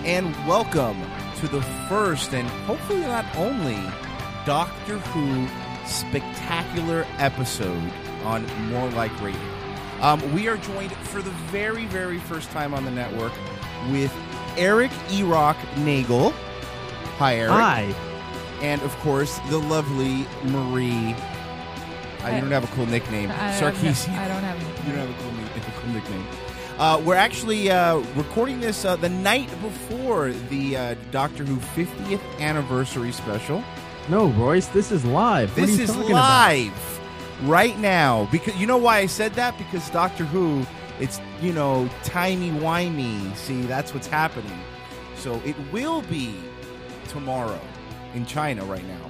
and welcome to the first and hopefully not only Doctor Who spectacular episode on More Like Radio. We are joined for the very, very first time on the network with Eric E-Rock Nagel. Hi, Eric. Hi. And, of course, the lovely Marie. You don't have a cool nickname. Sarkeesian. I don't have a nickname. You don't have a cool nickname. We're actually recording this the night before the Doctor Who 50th anniversary special. No, Royce, this is live. This what are you is talking live right now. Because you know why I said that? Because Doctor Who, it's, timey-wimey. See, that's what's happening. So it will be tomorrow in China right now.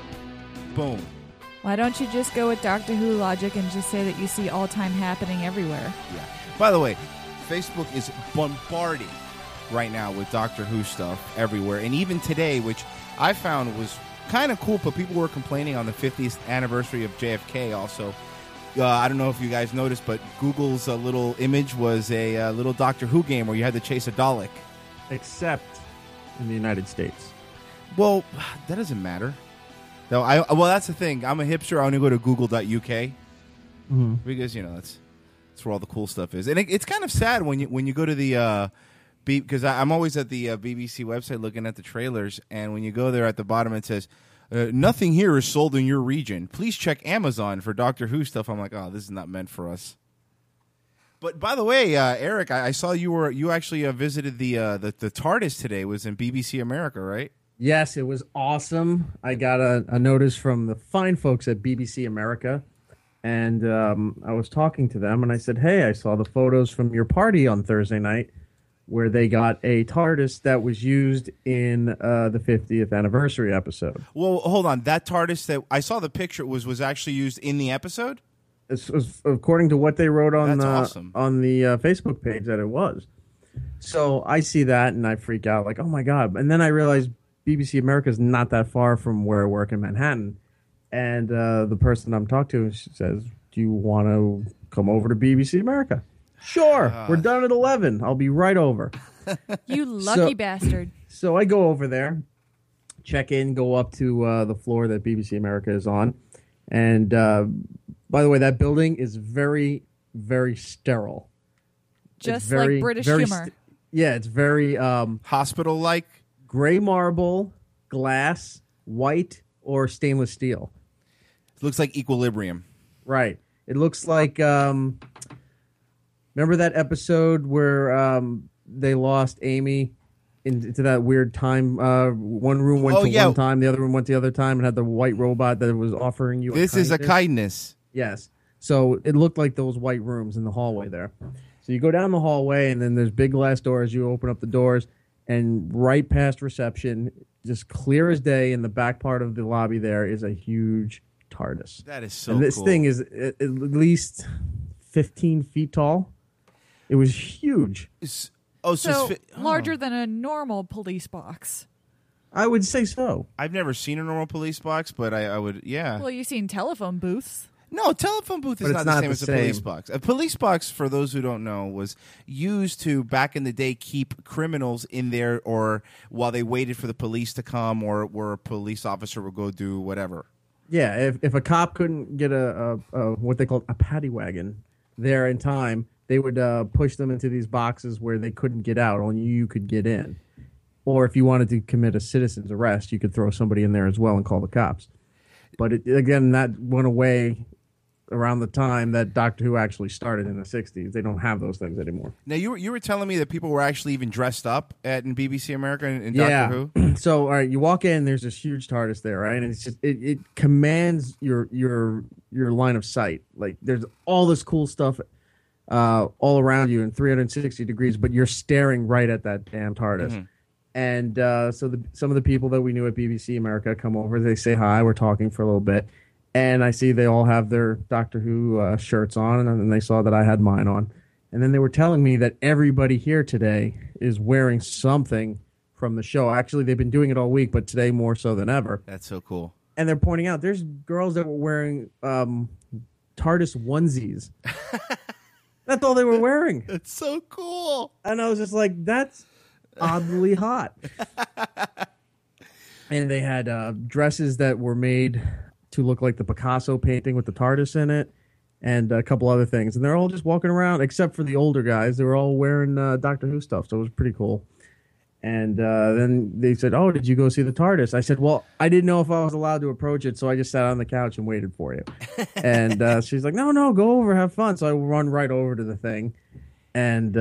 Boom. Why don't you just go with Doctor Who logic and just say that you see all time happening everywhere? Yeah. By the way, Facebook is bombarded right now with Doctor Who stuff everywhere. And even today, which I found was kind of cool, but people were complaining on the 50th anniversary of JFK also. I don't know if you guys noticed, but Google's little image was a little Doctor Who game where you had to chase a Dalek. Except in the United States. Well, that doesn't matter. No, well, that's the thing. I'm a hipster. I only go to google.uk because that's where all the cool stuff is. And it's kind of sad when you go to the because I'm always at the BBC website looking at the trailers, and when you go there at the bottom it says nothing here is sold in your region. Please check Amazon for Doctor Who stuff. I'm like, oh, this is not meant for us. But by the way, Eric, I saw you actually visited the TARDIS today. It was in BBC America, right? Yes, it was awesome. I got a notice from the fine folks at BBC America, and I was talking to them, and I said, hey, I saw the photos from your party on Thursday night where they got a TARDIS that was used in the 50th anniversary episode. Well, hold on. That TARDIS that I saw the picture was actually used in the episode? It was, according to what they wrote on awesome. on the Facebook page, that it was. So I see that, and I freak out, like, oh, my God. And then I realized BBC America is not that far from where I work in Manhattan. And the person I'm talking to says, do you want to come over to BBC America? Sure. We're done at 11. I'll be right over. You lucky bastard. So I go over there, check in, go up to the floor that BBC America is on. And by the way, that building is very, very sterile. Just like British humor. Yeah, it's very hospital-like. Gray marble, glass, white, or stainless steel. It looks like Equilibrium. Right. It looks like, remember that episode where they lost Amy into that weird time? One room went one time, the other room went the other time, and had the white robot that was offering you This is a kindness. Yes. So it looked like those white rooms in the hallway there. So you go down the hallway, and then there's big glass doors. You open up the doors. And right past reception, just clear as day, in the back part of the lobby there is a huge TARDIS. That is so cool. And this cool. thing is at least 15 feet tall. It was huge. Larger than a normal police box. I would say so. I've never seen a normal police box, but I would, yeah. Well, you've seen telephone booths. No, telephone booth is not the same as a police box. A police box, for those who don't know, was used to, back in the day, keep criminals in there or while they waited for the police to come or where a police officer would go do whatever. Yeah, if a cop couldn't get a what they called a paddy wagon there in time, they would push them into these boxes where they couldn't get out. Only you could get in. Or if you wanted to commit a citizen's arrest, you could throw somebody in there as well and call the cops. But again, that went away around the time that Doctor Who actually started in the 60s. They don't have those things anymore. Now, you were telling me that people were actually even dressed up in BBC America in Doctor Who? So, all right, you walk in, there's this huge TARDIS there, right? And it's just it commands your line of sight. Like, there's all this cool stuff all around you in 360 degrees, but you're staring right at that damn TARDIS. Mm-hmm. And so some of the people that we knew at BBC America come over. They say hi. We're talking for a little bit. And I see they all have their Doctor Who shirts on, and then they saw that I had mine on. And then they were telling me that everybody here today is wearing something from the show. Actually, they've been doing it all week, but today more so than ever. That's so cool. And they're pointing out there's girls that were wearing TARDIS onesies. That's all they were wearing. That's so cool. And I was just like, that's oddly hot. And they had dresses that were made to look like the Picasso painting with the TARDIS in it, and a couple other things. And they're all just walking around, except for the older guys. They were all wearing Doctor Who stuff, so it was pretty cool. And then they said, "Oh, did you go see the TARDIS?" I said, "Well, I didn't know if I was allowed to approach it, so I just sat on the couch and waited for you." And she's like, "No, go over, have fun." So I run right over to the thing, and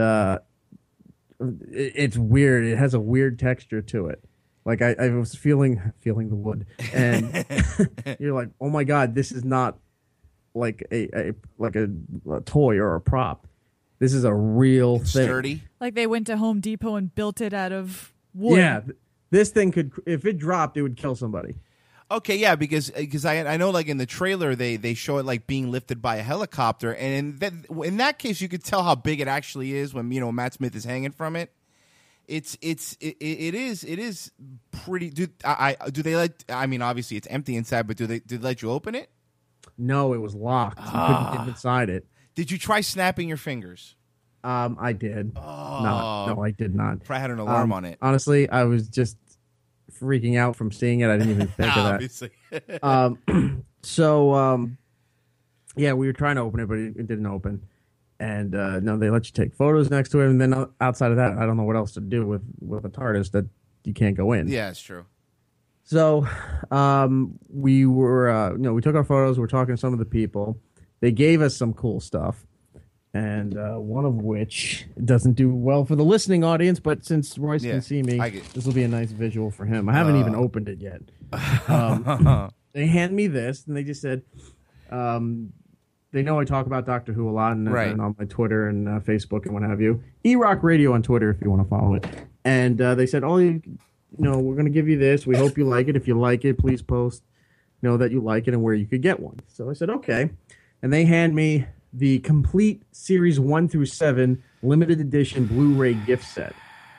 it's weird. It has a weird texture to it. Like I was feeling the wood, and you're like, "Oh my God, this is not like a toy or a prop. This is a real thing." Sturdy. Like they went to Home Depot and built it out of wood. Yeah, this thing could, if it dropped, it would kill somebody. Okay, yeah, because I know like in the trailer they show it like being lifted by a helicopter, and in that case you could tell how big it actually is when Matt Smith is hanging from it. It is pretty. Do they let? I mean, obviously it's empty inside, but did they let you open it? No, it was locked. You couldn't get inside it. Did you try snapping your fingers? I did. No, I did not. Probably had an alarm on it. Honestly, I was just freaking out from seeing it. I didn't even think of that. Obviously. Yeah, we were trying to open it, but it didn't open. And no, they let you take photos next to it, and then outside of that, I don't know what else to do with a TARDIS that you can't go in. Yeah, it's true. So we were, we took our photos. We were talking to some of the people. They gave us some cool stuff, and one of which doesn't do well for the listening audience, but since Royce can see me, this will be a nice visual for him. I haven't even opened it yet. They hand me this, and they just said, they know I talk about Doctor Who a lot, and on my Twitter and Facebook and what have you. E-Rock Radio on Twitter if you want to follow it. And they said, we're going to give you this. We hope you like it. If you like it, please post, that you like it and where you could get one. So I said, okay. And they hand me the complete Series 1 through 7 limited edition Blu-ray gift set.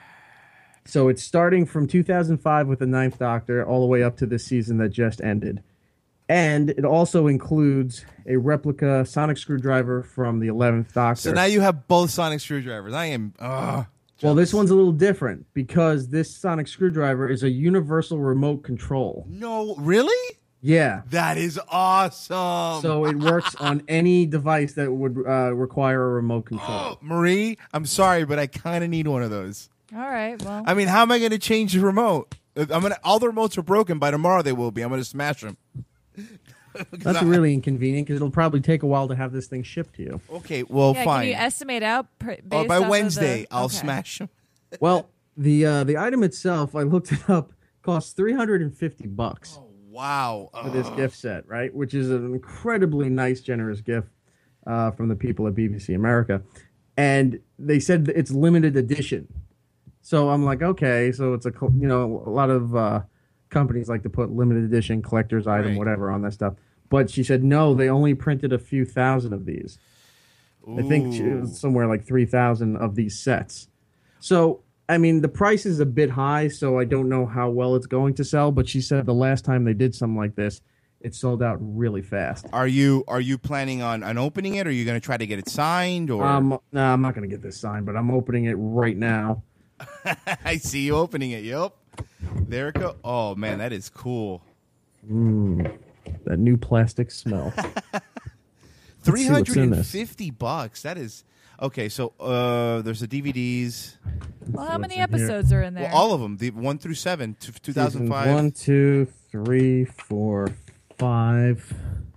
So it's starting from 2005 with the 9th Doctor all the way up to this season that just ended. And it also includes a replica sonic screwdriver from the 11th Doctor. So now you have both sonic screwdrivers. I am well, this one's a little different because this sonic screwdriver is a universal remote control. No, really? Yeah. That is awesome. So it works on any device that would require a remote control. Marie, I'm sorry, but I kind of need one of those. All right, well. I mean, how am I going to change the remote? All the remotes are broken. By tomorrow they will be. I'm going to smash them. That's really inconvenient because it'll probably take a while to have this thing shipped to you. Okay, well, fine. Can you estimate out based by Wednesday, I'll okay. smash them. Well, the item itself, I looked it up, costs $350. Oh, wow. For this gift set, right? Which is an incredibly nice, generous gift from the people at BBC America. And they said it's limited edition. So I'm like, okay, so it's a lot of companies like to put limited edition, collector's item, whatever on that stuff. But she said, no, they only printed a few thousand of these. Ooh. I think it was somewhere like 3,000 of these sets. So, I mean, the price is a bit high, so I don't know how well it's going to sell. But she said the last time they did something like this, it sold out really fast. Are you planning on opening it, or are you going to try to get it signed? Or no, I'm not going to get this signed, but I'm opening it right now. I see you opening it. Yep. There it goes. Oh, man, that is cool. That new plastic smell. $350. That is... Okay, so there's the DVDs. Well, how many episodes are in there? Well, all of them. The 1 through 7, 2005. 1, 2, 3, 4, 5,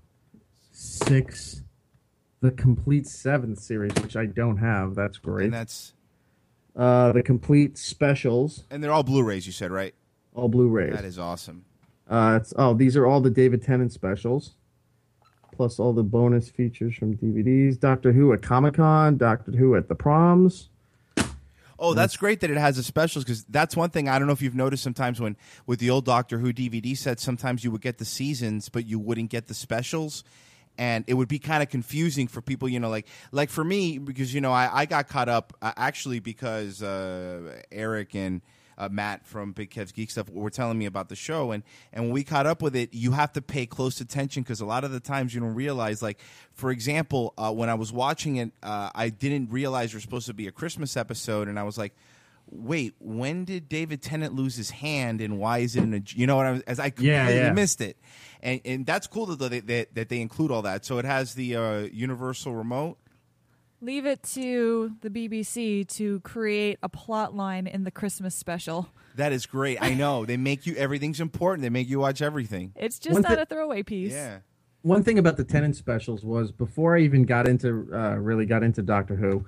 6. The complete 7th series, which I don't have. That's great. And that's... the complete specials. And they're all Blu-rays, you said, right? All Blu-rays. That is awesome. These are all the David Tennant specials, plus all the bonus features from DVDs. Doctor Who at Comic-Con, Doctor Who at the Proms. Oh, that's great that it has the specials, because that's one thing I don't know if you've noticed sometimes when with the old Doctor Who DVD sets, sometimes you would get the seasons, but you wouldn't get the specials. And it would be kind of confusing for people, like for me, because, I got caught up actually because Eric and Matt from Big Kev's Geek Stuff were telling me about the show. And when we caught up with it, you have to pay close attention because a lot of the times you don't realize, like, for example, when I was watching it, I didn't realize there was supposed to be a Christmas episode. And I was like, wait, when did David Tennant lose his hand, and why is it in a? You know what I completely missed it, and that's cool that they include all that. So it has the universal remote. Leave it to the BBC to create a plot line in the Christmas special. That is great. I know. They make you, everything's important. They make you watch everything. It's just not a throwaway piece. Yeah. One thing about the Tennant specials was before I even really got into Doctor Who,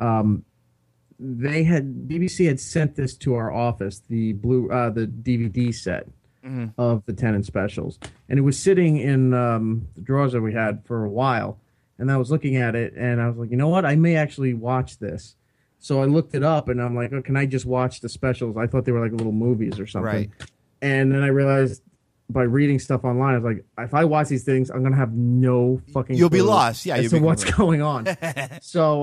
BBC had sent this to our office, the DVD set of the Tennant specials. And it was sitting in the drawers that we had for a while. And I was looking at it, and I was like, you know what? I may actually watch this. So I looked it up, and I'm like, oh, can I just watch the specials? I thought they were like little movies or something. Right. And then I realized by reading stuff online, I was like, if I watch these things, I'm going to have no fucking You'll be lost. Yeah, as to what's going on. So,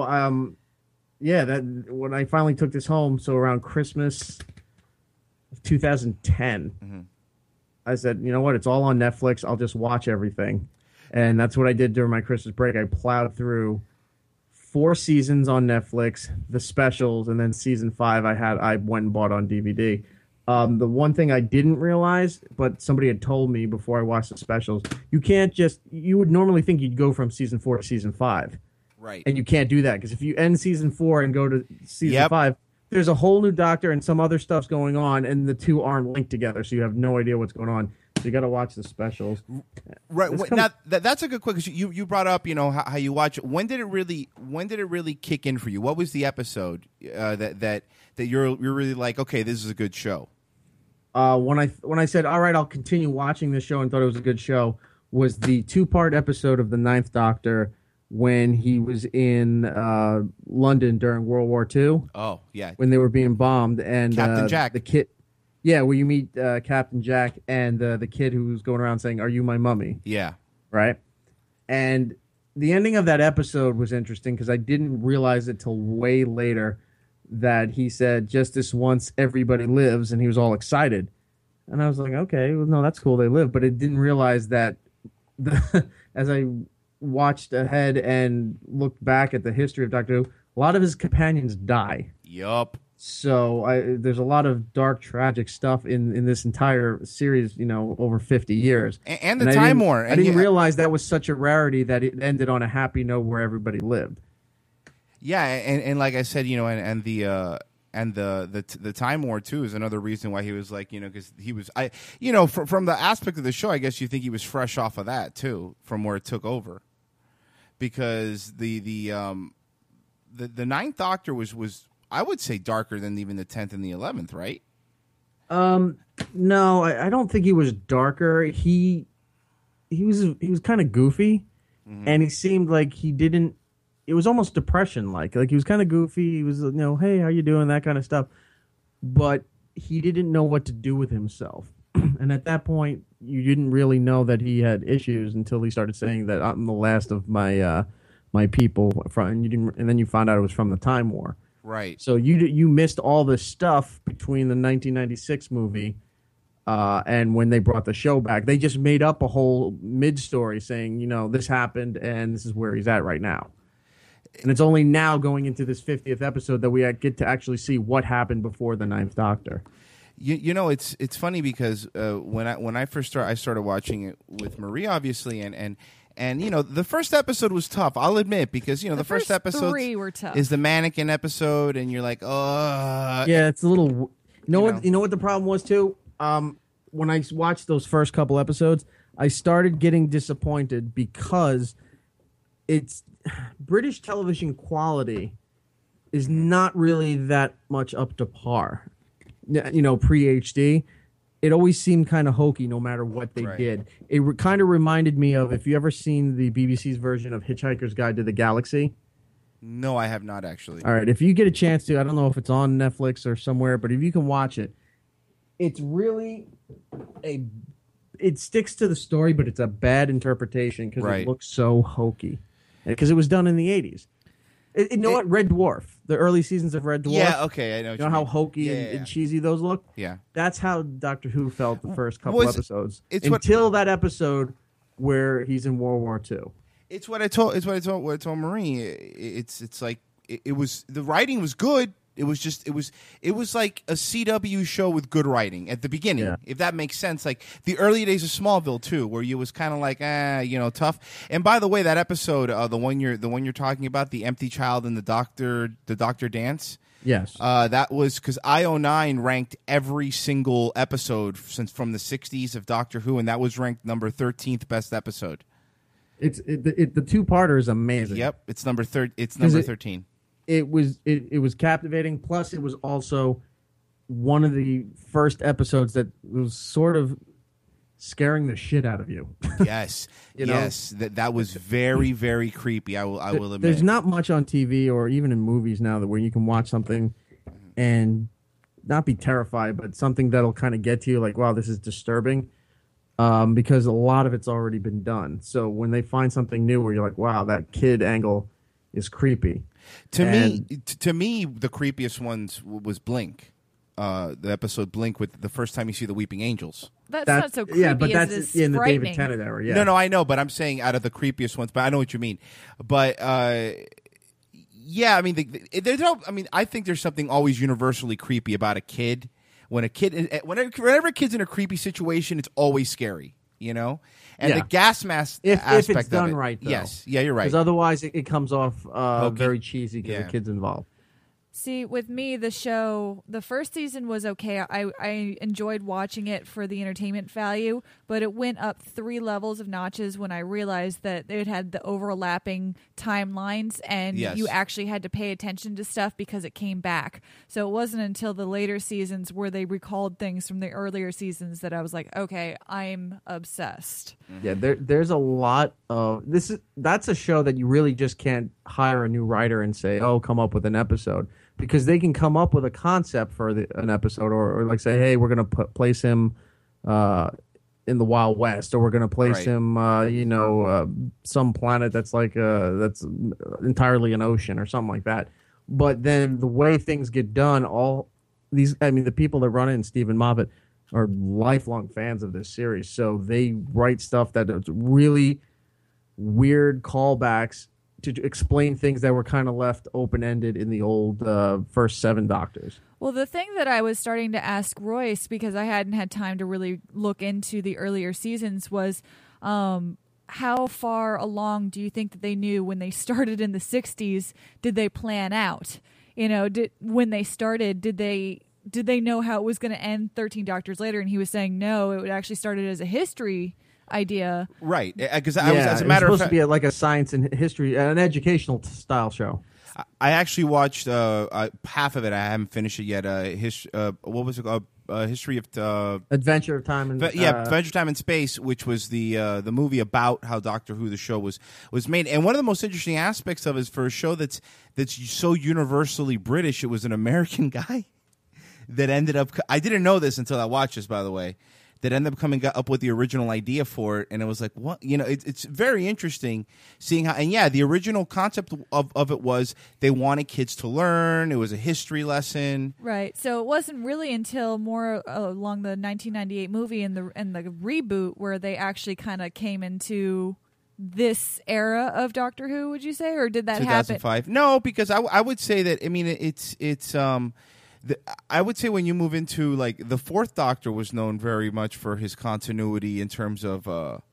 that when I finally took this home, so around Christmas of 2010, I said, you know what? It's all on Netflix. I'll just watch everything. And that's what I did during my Christmas break. I plowed through 4 seasons on Netflix, the specials, and then season 5 I went and bought on DVD. The one thing I didn't realize, but somebody had told me before I watched the specials, you would normally think you'd go from season 4 to season 5. Right. And you can't do that, because if you end season 4 and go to season 5, there's a whole new Doctor and some other stuff's going on, and the two aren't linked together, so you have no idea what's going on. So you got to watch the specials. Right. Now that's a good question. You brought up, how you watch it. When did it really kick in for you? What was the episode that you're really like, okay, this is a good show? When I said, all right, I'll continue watching this show and thought it was a good show, was the 2-part episode of the 9th Doctor when he was in London during World War II. Oh, yeah. When they were being bombed. And Captain Jack. The kid. Yeah, where you meet Captain Jack and the kid who's going around saying, "Are you my mummy?" Yeah. Right? And the ending of that episode was interesting because I didn't realize it till way later that he said, "Just this once, everybody lives," and he was all excited. And I was like, okay, well, no, that's cool, they live. But I didn't realize that as I watched ahead and looked back at the history of Doctor Who, a lot of his companions die. Yup. So there's a lot of dark, tragic stuff in this entire series, over 50 years. And the Time War. I didn't realize that was such a rarity that it ended on a happy note where everybody lived. Yeah, and like I said, and the Time War too is another reason why he was like, because he was, from the aspect of the show, I guess you think he was fresh off of that too, from where it took over, because the 9th Doctor was I would say darker than even the 10th and the 11th, right? No, I don't think he was darker. He was kind of goofy, and he seemed like he didn't. It was almost depression like he was kind of goofy. He was, hey, how you doing, that kind of stuff. But he didn't know what to do with himself, and at that point, you didn't really know that he had issues until he started saying that I'm the last of my my people. And then you found out it was from the Time War. Right. So you missed all this stuff between the 1996 movie and when they brought the show back. They just made up a whole mid-story saying, this happened and this is where he's at right now. And it's only now going into this 50th episode that we get to actually see what happened before the 9th Doctor. It's funny because when I first started watching it with Marie, obviously, and the first episode was tough, I'll admit, because the first episode 3 were tough. Is the mannequin episode, and you're like, oh, yeah, it's a little. What the problem was too. When I watched those first couple episodes, I started getting disappointed because it's British television quality is not really that much up to par. Pre-HD. It always seemed kind of hokey no matter what they did. It kind of reminded me of, if you ever seen the BBC's version of Hitchhiker's Guide to the Galaxy. No, I have not, actually. All right, if you get a chance to, I don't know if it's on Netflix or somewhere, but if you can watch it, it's really it sticks to the story, but it's a bad interpretation because it looks so hokey. Because it was done in the 80s. You know what? Red Dwarf. The early seasons of Red Dwarf. Yeah, okay, I know. You know how hokey and cheesy those look? Yeah. That's how Doctor Who felt the first couple episodes. Until that episode where he's in World War II. It's what I told Marie. It's like it was, the writing was good. It was like a CW show with good writing at the beginning, if that makes sense. Like the early days of Smallville too, where you was kind of like, tough. And by the way, that episode, the one you're talking about, the empty child and the doctor dance. Yes. That was because IO9 ranked every single episode from the 60s of Doctor Who, and that was ranked number 13th best episode. The two-parter is amazing. Yep, it's number 13. It was captivating. Plus, it was also one of the first episodes that was sort of scaring the shit out of you. Yes, yes, that was very, very creepy. I will admit. There's not much on TV or even in movies now where you can watch something and not be terrified, but something that'll kind of get to you, like, wow, this is disturbing, because a lot of it's already been done. So when they find something new where you're like, wow, that kid angle is creepy. To me, the creepiest ones was Blink. The episode Blink with the first time you see the Weeping Angels. That's not so creepy. Yeah, but that's in the David Tennant era. Yeah. No, I know, but I'm saying out of the creepiest ones. But I know what you mean. But yeah, I mean, I think there's something always universally creepy about a kid. Whenever a kid's in a creepy situation, it's always scary. You know, and the gas mask aspect if it's done of it, right. Though. Yes, yeah, you're right. Because otherwise, it comes off very cheesy because the kid's involved. See, with me, the first season was okay. I enjoyed watching it for the entertainment value, but it went up 3 levels of notches when I realized that it had the overlapping timelines, and you actually had to pay attention to stuff because it came back. So it wasn't until the later seasons where they recalled things from the earlier seasons that I was like, okay, I'm obsessed. Yeah, there's a lot of that's a show that you really just can't hire a new writer and say, oh, come up with an episode. Because they can come up with a concept for an episode, or like say, hey, we're going to place him in the Wild West, or we're going to place him, some planet that's like that's entirely an ocean or something like that. But then the way things get done, the people that run it, and Stephen Moffat, are lifelong fans of this series, so they write stuff that is really weird callbacks to explain things that were kind of left open-ended in the old first 7 Doctors. Well, the thing that I was starting to ask Royce, because I hadn't had time to really look into the earlier seasons, was how far along do you think that they knew when they started in the 60s? Did they plan out? When they started, did they know how it was going to end 13 Doctors later? And he was saying, no, it actually started as a history idea, right? Because as a matter of fact, supposed to be like a science and history, an educational style show. I actually watched half of it. I haven't finished it yet. What was it called? History of Adventure of Time and Adventure of Time and Space, which was the movie about how Doctor Who the show was made. And one of the most interesting aspects of it is, for a show that's so universally British, it was an American guy that ended up. I didn't know this until I watched this, by the way. That ended up coming up with the original idea for it, and it was like, what? It's very interesting seeing how. And yeah, the original concept of it was they wanted kids to learn. It was a history lesson, right? So it wasn't really until more along the 1998 movie and the reboot where they actually kind of came into this era of Doctor Who. Would you say, or did that 2005? happen? No, because I would say that. I mean, it's. I would say when you move into, like, the 4th Doctor was known very much for his continuity in terms of,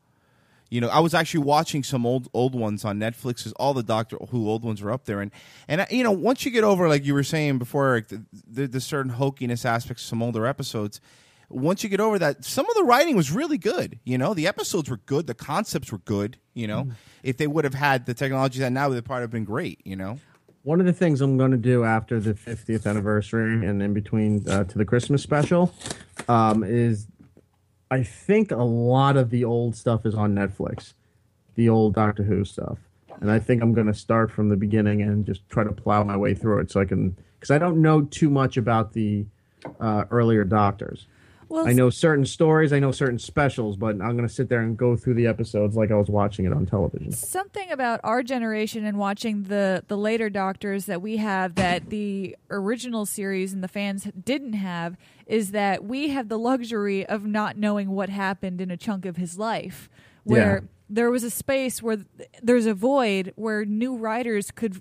I was actually watching some old ones on Netflix, because all the Doctor Who old ones are up there, and once you get over, like you were saying before, Eric, the certain hokiness aspects of some older episodes. Once you get over that, some of the writing was really good. The episodes were good, the concepts were good. If they would have had the technology that now, they'd probably have been great. One of the things I'm going to do after the 50th anniversary and in between to the Christmas special is, I think a lot of the old stuff is on Netflix, the old Doctor Who stuff. And I think I'm going to start from the beginning and just try to plow my way through it because I don't know too much about the earlier Doctors. Well, I know certain stories, I know certain specials, but I'm going to sit there and go through the episodes like I was watching it on television. Something about our generation and watching the later Doctors that we have that the original series and the fans didn't have is that we have the luxury of not knowing what happened in a chunk of his life, where there was a space where there's a void where new writers could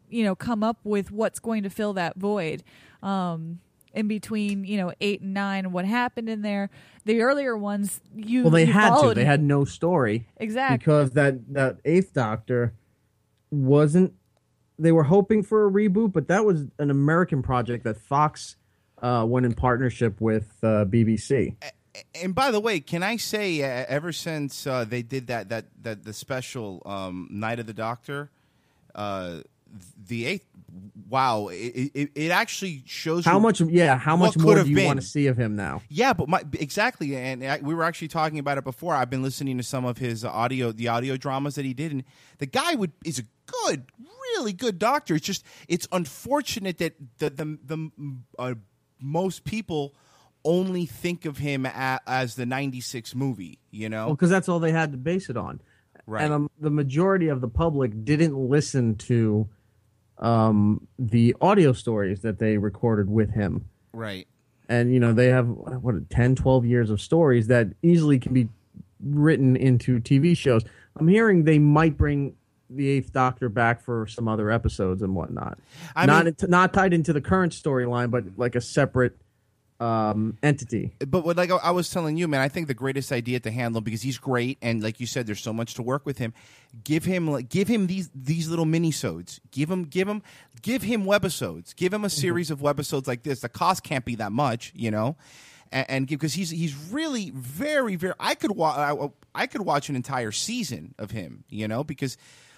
come up with what's going to fill that void. In between, 8 and 9, and what happened in there. The earlier ones, they had to. They had no story. Exactly. Because that Eighth Doctor wasn't. They were hoping for a reboot, but that was an American project that Fox went in partnership with BBC. And by the way, can I say, ever since they did that the special Night of the Doctor, the Eighth. Wow, it actually shows how much more do you want to see of him now? Yeah, but exactly, and we were actually talking about it before. I've been listening to some of his the audio dramas that he did, and the guy is a really good doctor. It's just unfortunate that the most people only think of him as the '96 movie. Well, because that's all they had to base it on, right? And the majority of the public didn't listen to the audio stories that they recorded with him. Right. And, they have, 10, 12 years of stories that easily can be written into TV shows. I'm hearing they might bring the Eighth Doctor back for some other episodes and whatnot. Not tied into the current storyline, but like a separate entity. But like I was telling you, man, I think the greatest idea to handle, because he's great, and like you said, there's so much to work with him. Give him these little mini-sodes. Give him webisodes. Give him a series of webisodes like this. The cost can't be that much, and because he's really very, very. I could watch an entire season of him, because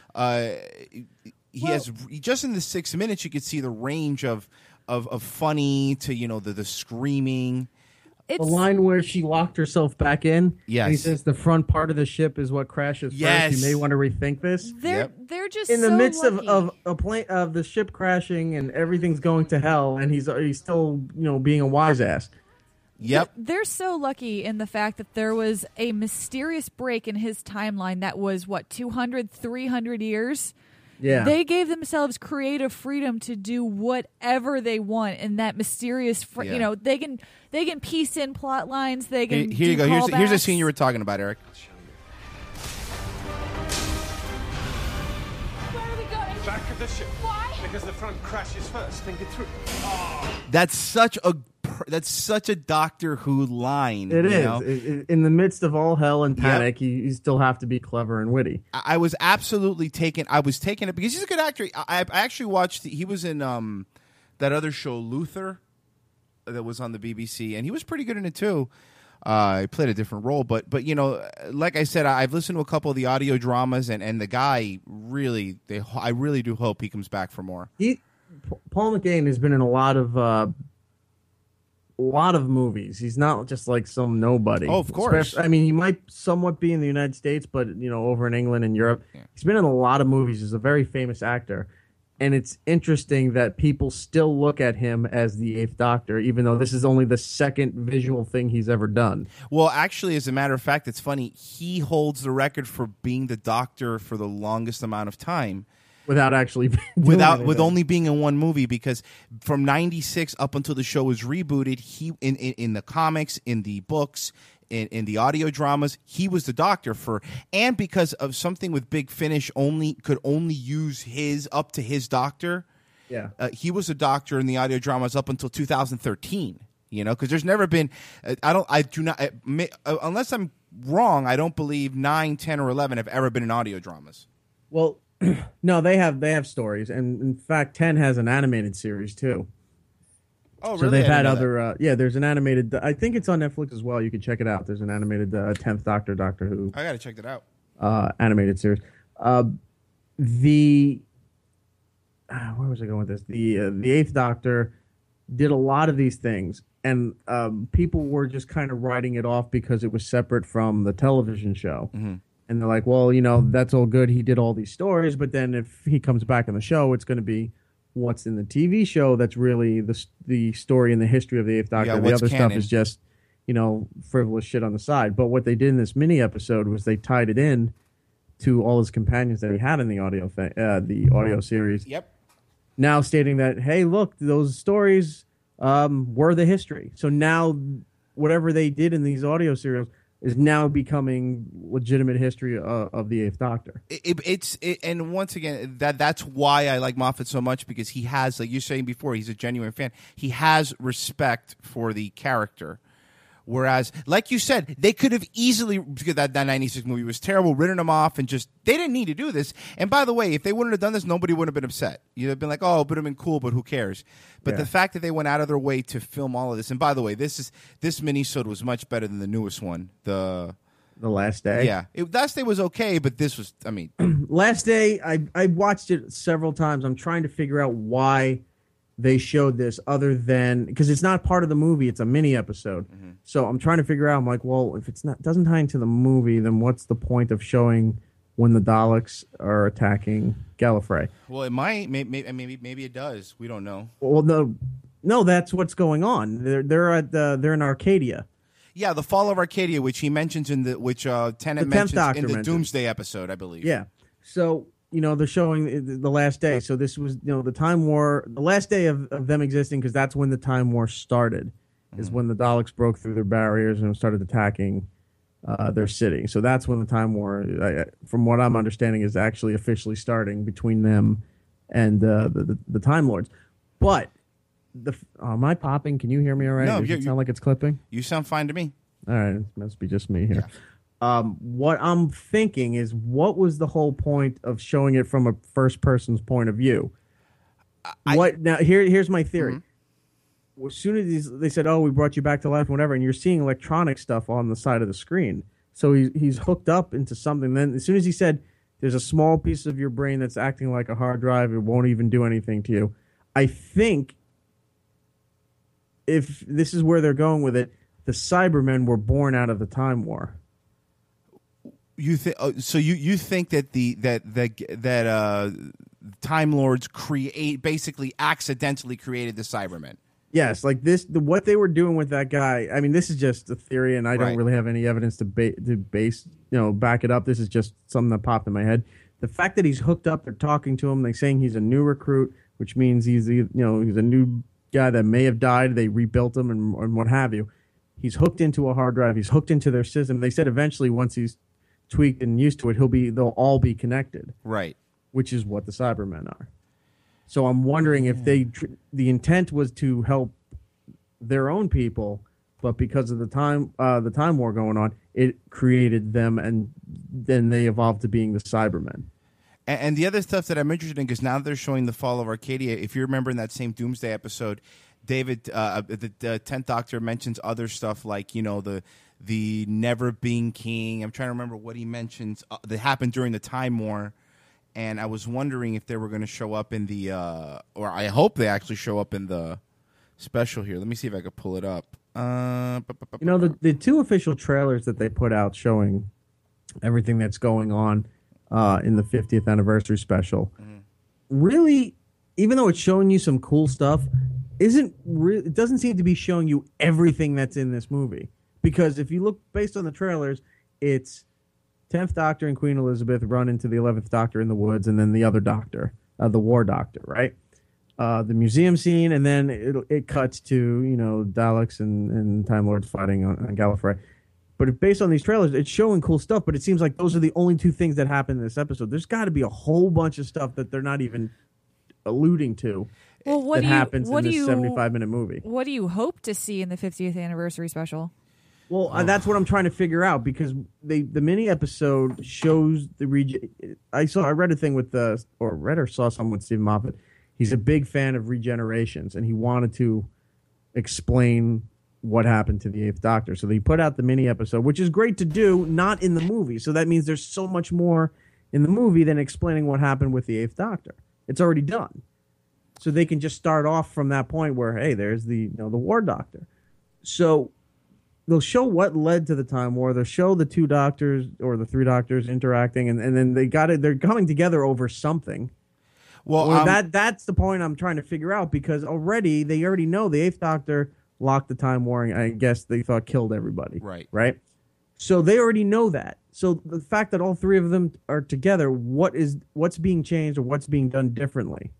he has just in the 6 minutes you could see the range of funny to the screaming. It's the line where she locked herself back in. Yes. And he says the front part of the ship is what crashes first. You may want to rethink this. They're just in the so midst lucky. of a plane of the ship crashing and everything's going to hell, and he's still being a wise ass. Yep. They're so lucky in the fact that there was a mysterious break in his timeline that was 200, 300 years. Yeah. They gave themselves creative freedom to do whatever they want in that mysterious they can piece in plot lines, they can Here you go. Callbacks. Here's the scene you were talking about, Eric. Where are we going? Back of the ship. Why? Because the front crashes first. Think it through. That's such a Doctor Who line. It is. In the midst of all hell and panic, you still have to be clever and witty. I was absolutely taken. I was taking it because he's a good actor. I actually watched. He was in that other show, Luther, that was on the BBC, and he was pretty good in it too. He played a different role, but like I said, I've listened to a couple of the audio dramas, and the guy really, I really do hope he comes back for more. Paul McGann has been in a lot of movies. He's not just like some nobody. Oh, of course. He might somewhat be in the United States, but over in England and Europe, he's been in a lot of movies. He's a very famous actor, and it's interesting that people still look at him as the Eighth Doctor, even though this is only the second visual thing he's ever done. Well, actually, as a matter of fact, it's funny. He holds the record for being the Doctor for the longest amount of time. Without actually with only being in one movie, because from '96 up until the show was rebooted, he in the comics, in the books, in the audio dramas, he was the Doctor and because of something with Big Finish could only use his Doctor. Yeah, he was a Doctor in the audio dramas up until 2013. Because there's never been. Unless I'm wrong, I don't believe 9, 10, or 11 have ever been in audio dramas. Well. No, they have stories, and in fact, 10 has an animated series too. Oh, really? So they've had other. There's an animated. I think it's on Netflix as well. You can check it out. There's an animated 10th Doctor Who. I gotta check that out. Animated series. Where was I going with this? The Eighth Doctor did a lot of these things, and people were just kind of writing it off because it was separate from the television show. Mm-hmm. And they're like, well, that's all good. He did all these stories, but then if he comes back in the show, it's going to be what's in the TV show that's really the story and the history of the Eighth Doctor. The other stuff is just, frivolous shit on the side. But what they did in this mini episode was they tied it in to all his companions that he had in the audio series. Yep. Now stating that, hey, look, those stories were the history. So now whatever they did in these audio serials is now becoming legitimate history of the Eighth Doctor. And once again, that's why I like Moffat so much, because he has, like you're saying before, he's a genuine fan. He has respect for the character. Whereas, like you said, they could have easily, because that 96 movie was terrible, written them off and just, they didn't need to do this. And by the way, if they wouldn't have done this, nobody would have been upset. You'd have been like, oh, it would have been cool, but who cares? But the fact that they went out of their way to film all of this, and by the way, this mini-sode was much better than the newest one. The Last Day? Yeah. Last Day was okay, but this was, I mean. Last Day, I watched it several times. I'm trying to figure out why they showed this other than, because it's not part of the movie, it's a mini episode. Mm-hmm. So I'm trying to figure out, I'm like, well, if it's not, doesn't tie into the movie, then what's the point of showing when the Daleks are attacking Gallifrey? Well, it might, maybe it does. We don't know. Well, no, that's what's going on. They're in Arcadia. Yeah, the fall of Arcadia, which he mentions which Tennant mentions in the Doomsday episode, I believe. Yeah. So, they're showing the Last Day. So this was, the Time War, the last day of them existing, because that's when the Time War started, is when the Daleks broke through their barriers and started attacking their city. So that's when the Time War, from what I'm understanding, is actually officially starting between them and the Time Lords. But, am I popping? Can you hear me all right? No, Does it sound like it's clipping? You sound fine to me. All right, it must be just me here. Yeah. What I'm thinking is, what was the whole point of showing it from a first person's point of view? Now? Here's my theory. Mm-hmm. As soon as they said, "Oh, we brought you back to life," whatever, and you're seeing electronic stuff on the side of the screen, so he's hooked up into something. Then, as soon as he said, "There's a small piece of your brain that's acting like a hard drive, it won't even do anything to you," I think if this is where they're going with it, the Cybermen were born out of the Time War. You think so? You think that Time Lords basically accidentally created the Cybermen? Yes, like what they were doing with that guy. I mean, this is just a theory, and I don't really have any evidence to base back it up. This is just something that popped in my head. The fact that he's hooked up, they're talking to him, they're saying he's a new recruit, which means he's a new guy that may have died. They rebuilt him and what have you. He's hooked into a hard drive. He's hooked into their system. They said eventually, once he's tweaked and used to it, they'll all be connected. Right. Which is what the Cybermen are. So I'm wondering if the intent was to help their own people, but because of the time war going on, it created them, and then they evolved to being the Cybermen. And the other stuff that I'm interested in, because now they're showing the fall of Arcadia. If you remember in that same Doomsday episode, David, the 10th Doctor mentions other stuff like, the never being king. I'm trying to remember what he mentions that happened during the Time War. And I was wondering if they were going to show up in the, or I hope they actually show up in the special here. Let me see if I could pull it up. The two official trailers that they put out showing everything that's going on in the 50th anniversary special, really, even though it's showing you some cool stuff, it doesn't seem to be showing you everything that's in this movie. Because if you look based on the trailers, it's 10th Doctor and Queen Elizabeth run into the 11th Doctor in the woods, and then the other Doctor, the War Doctor, right? The museum scene, and then it cuts to, Daleks and Time Lords fighting on Gallifrey. But based on these trailers, it's showing cool stuff, but it seems like those are the only two things that happen in this episode. There's got to be a whole bunch of stuff that they're not even alluding to. Well, happens in this 75-minute movie. What do you hope to see in the 50th anniversary special? Well, that's what I'm trying to figure out, because the mini episode shows the I read a thing with saw something with Stephen Moffat. He's a big fan of regenerations, and he wanted to explain what happened to the Eighth Doctor. So they put out the mini episode, which is great to do, not in the movie. So that means there's so much more in the movie than explaining what happened with the Eighth Doctor. It's already done. So they can just start off from that point where, hey, there's the War Doctor. So they'll show what led to the Time War. They'll show the two doctors or the three doctors interacting, and then they're coming together over something. Well, that's the point I'm trying to figure out, because they already know the Eighth Doctor locked the Time War, and I guess they thought killed everybody. Right? So they already know that. So the fact that all three of them are together, what's being changed or what's being done differently?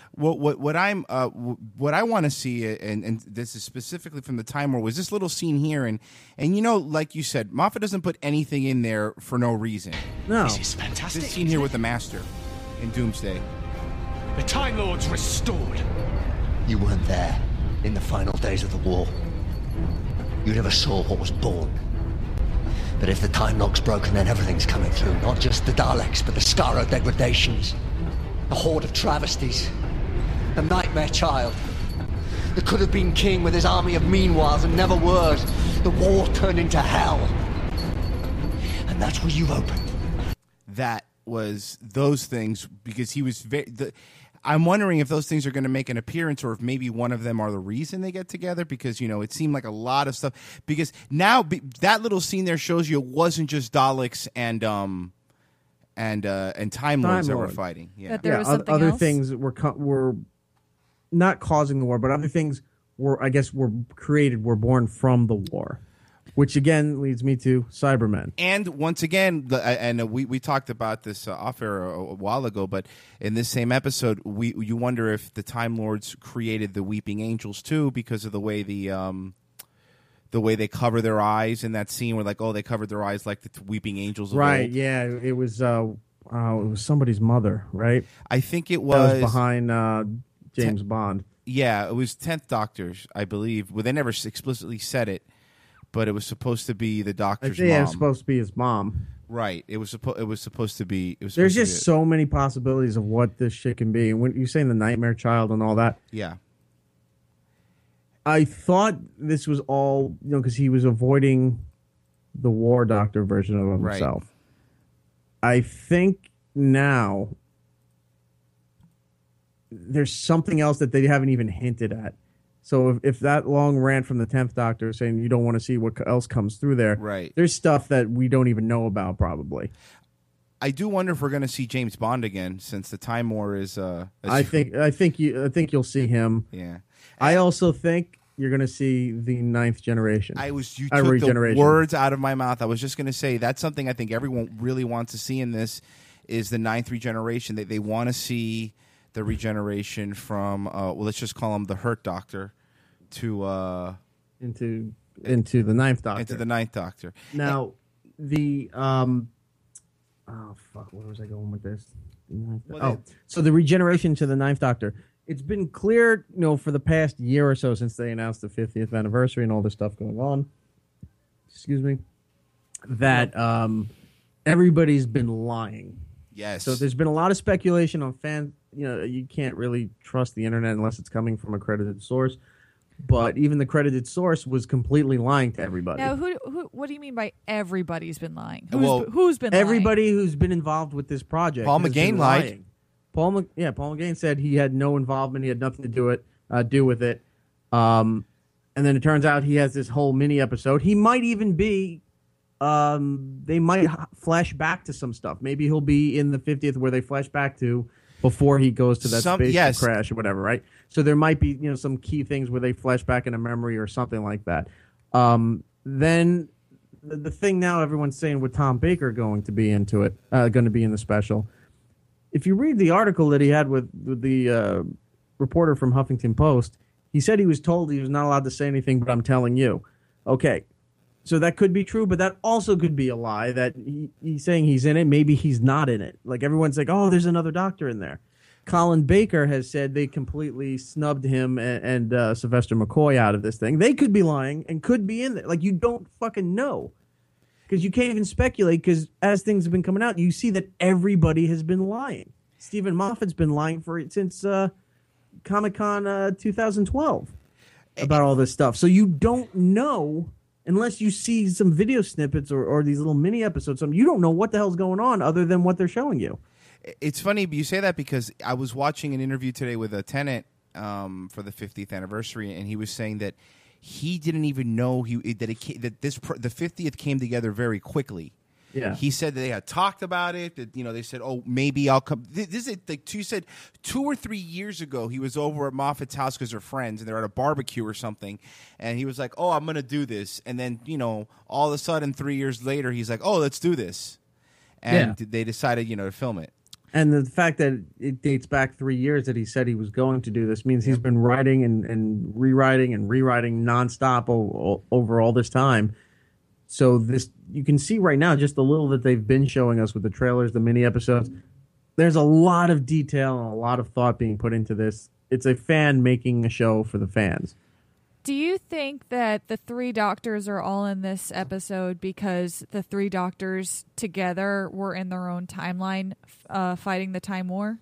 What I want to see, and this is specifically from the Time War, was this little scene here, and like you said, Moffat doesn't put anything in there for no reason. No, This is fantastic. This scene here with the Master in Doomsday. The Time Lord's restored. You weren't there in the final days of the war. You never saw what was born. But if the time lock's broken, then everything's coming through. Not just the Daleks, but the Skaro degradations. The Horde of Travesties. The Nightmare Child. The could have been king with his army of meanwhiles and never were. The war turned into hell. And that's where you opened. That was those things, because he was I'm wondering if those things are going to make an appearance, or if maybe one of them are the reason they get together, because it seemed like a lot of stuff. Because now that little scene there shows you it wasn't just Daleks and Time Lords that were fighting. Yeah, That there was something other else? things were not causing the war, but other things were born from the war, which again leads me to Cybermen. And once again, we talked about this off air a while ago, but in this same episode, you wonder if the Time Lords created the Weeping Angels too, because of the way the way they cover their eyes in that scene, where they covered their eyes like the Weeping Angels of Right? old. Yeah, it was somebody's mother, right? I think it That was was behind James Bond. Yeah, it was 10th Doctor's, I believe. Well, they never explicitly said it, but it was supposed to be the Doctor's mom. Yeah, it's supposed to be his mom. Right. It was supposed to be. There's just so many possibilities of what this shit can be. And when you're saying the Nightmare Child and all that, yeah. I thought this was all, because he was avoiding the War Doctor version of himself. Right. I think now there's something else that they haven't even hinted at. So if that long rant from the 10th Doctor saying you don't want to see what else comes through there, right? There's stuff that we don't even know about probably. I do wonder if we're going to see James Bond again, since the Time War is. I think you'll see him. Yeah. I also think you're going to see the 9th generation. You took the words out of my mouth. I was just going to say that's something I think everyone really wants to see in this is the 9th regeneration. They want to see the regeneration from let's just call him the Hurt Doctor to into the 9th Doctor. Into the 9th Doctor. Now the where was I going with this? So the regeneration to the 9th Doctor. It's been clear, for the past year or so since they announced the 50th anniversary and all this stuff going on. Excuse me. That everybody's been lying. Yes. So there's been a lot of speculation on fan. You can't really trust the internet unless it's coming from a credited source. But even the credited source was completely lying to everybody. Now, who? What do you mean by everybody's been lying? Who's been everybody lying? who's been involved with this project? Paul McGain lied. Paul McGain said he had no involvement. He had nothing to do with it. And then it turns out he has this whole mini episode. He might even be. They might flash back to some stuff. Maybe he'll be in the 50th where they flash back to before he goes to that spaceship crash or whatever, right? So there might be some key things where they flash back in a memory or something like that. Then the thing now everyone's saying with Tom Baker going to be into it, going to be in the special. If you read the article that he had with the reporter from Huffington Post, he said he was told he was not allowed to say anything, but I'm telling you. Okay, so that could be true, but that also could be a lie, that he's saying he's in it. Maybe he's not in it. Like everyone's like, oh, there's another Doctor in there. Colin Baker has said they completely snubbed him and Sylvester McCoy out of this thing. They could be lying and could be in there. Like, you don't fucking know. Because you can't even speculate, because as things have been coming out, you see that everybody has been lying. Stephen Moffat's been lying since Comic-Con 2012 about all this stuff. So you don't know, unless you see some video snippets or these little mini episodes, you don't know what the hell's going on other than what they're showing you. It's funny you say that, because I was watching an interview today with a Tennant for the 50th anniversary, and he was saying that he didn't even know the 50th came together very quickly. Yeah, he said that they had talked about it. That they said, "Oh, maybe I'll come." This is like you said 2 or 3 years ago. He was over at Moffat's house because they're friends and they're at a barbecue or something, and he was like, "Oh, I'm going to do this," and then all of a sudden 3 years later, he's like, "Oh, let's do this," and they decided to film it. And the fact that it dates back 3 years that he said he was going to do this means he's been writing and rewriting nonstop over all this time. So this, you can see right now, just the little that they've been showing us with the trailers, the mini episodes, there's a lot of detail and a lot of thought being put into this. It's a fan making a show for the fans. Do you think that the 3 doctors are all in this episode because the 3 doctors together were in their own timeline fighting the Time War?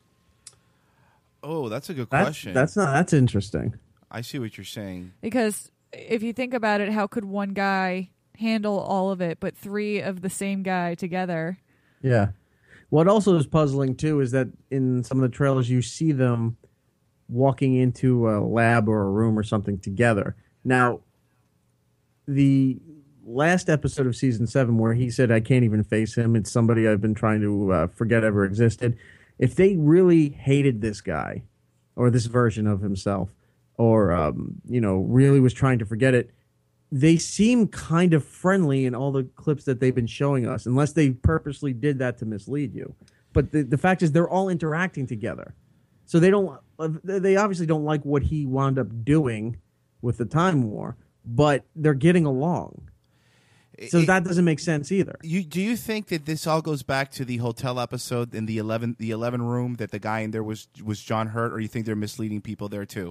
Oh, that's a good question. That's interesting. I see what you're saying. Because if you think about it, how could one guy handle all of it, but 3 of the same guy together? Yeah. What also is puzzling, too, is that in some of the trailers you see them walking into a lab or a room or something together. Now, the last episode of season 7 where he said, I can't even face him, it's somebody I've been trying to forget ever existed. If they really hated this guy or this version of himself or, really was trying to forget it, they seem kind of friendly in all the clips that they've been showing us, unless they purposely did that to mislead you. But the fact is they're all interacting together. So they obviously don't like what he wound up doing with the Time War, but they're getting along. So that doesn't make sense either. Do you think that this all goes back to the hotel episode in the 11 room that the guy in there was John Hurt, or you think they're misleading people there too?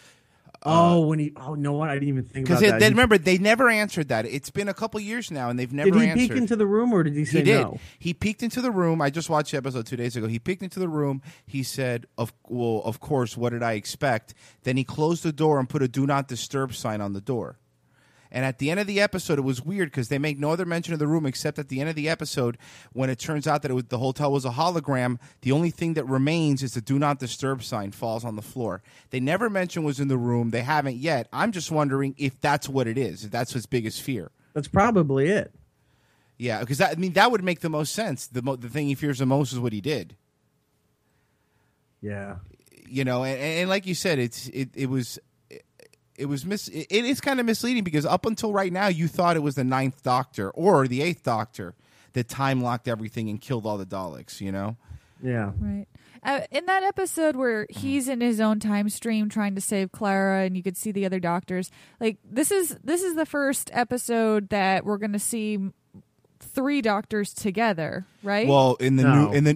No one, I didn't even think about that. Because remember, they never answered that. It's been a couple years now, and they've never answered. Did he peek into the room, or did he say no? He peeked into the room. I just watched the episode 2 days ago. He peeked into the room. He said, of course, what did I expect? Then he closed the door and put a do not disturb sign on the door. And at the end of the episode, it was weird because they make no other mention of the room except at the end of the episode when it turns out that the hotel was a hologram. The only thing that remains is the do not disturb sign falls on the floor. They never mention was in the room. They haven't yet. I'm just wondering if that's what it is, if that's his biggest fear. That's probably it. Yeah, because that would make the most sense. The thing he fears the most is what he did. Yeah. And like you said, it is kind of misleading because up until right now you thought it was the 9th Doctor or the 8th Doctor that time locked everything and killed all the Daleks, Yeah. Right. In that episode where he's in his own time stream trying to save Clara and you could see the other doctors, like this is the first episode that we're going to see 3 doctors together, right? Well, in the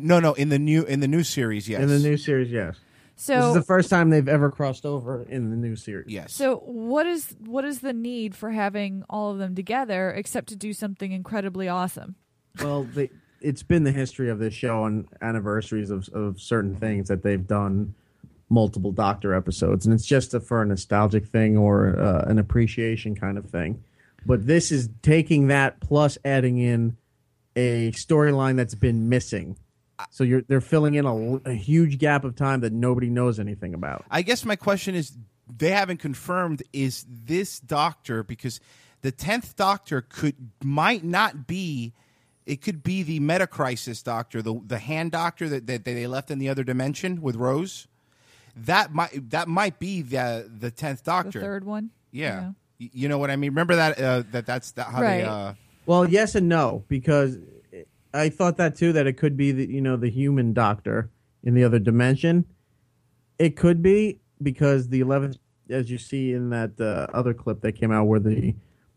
new series, yes. In the new series, yes. So this is the first time they've ever crossed over in the new series. Yes. So what is the need for having all of them together except to do something incredibly awesome? Well, it's been the history of this show on anniversaries of certain things that they've done multiple Doctor episodes, and it's just for a nostalgic thing or an appreciation kind of thing. But this is taking that plus adding in a storyline that's been missing. So they're filling in a huge gap of time that nobody knows anything about. I guess my question is, they haven't confirmed, is this Doctor, because the 10th Doctor might not be, it could be the Metacrisis Doctor, the hand doctor that they left in the other dimension with Rose. That might be the 10th Doctor. The third one? Yeah. You know what I mean? Remember that that's how right. they... Well, yes and no, because... I thought that too, that it could be the human Doctor in the other dimension. It could be because the 11th, as you see in that other clip that came out, where the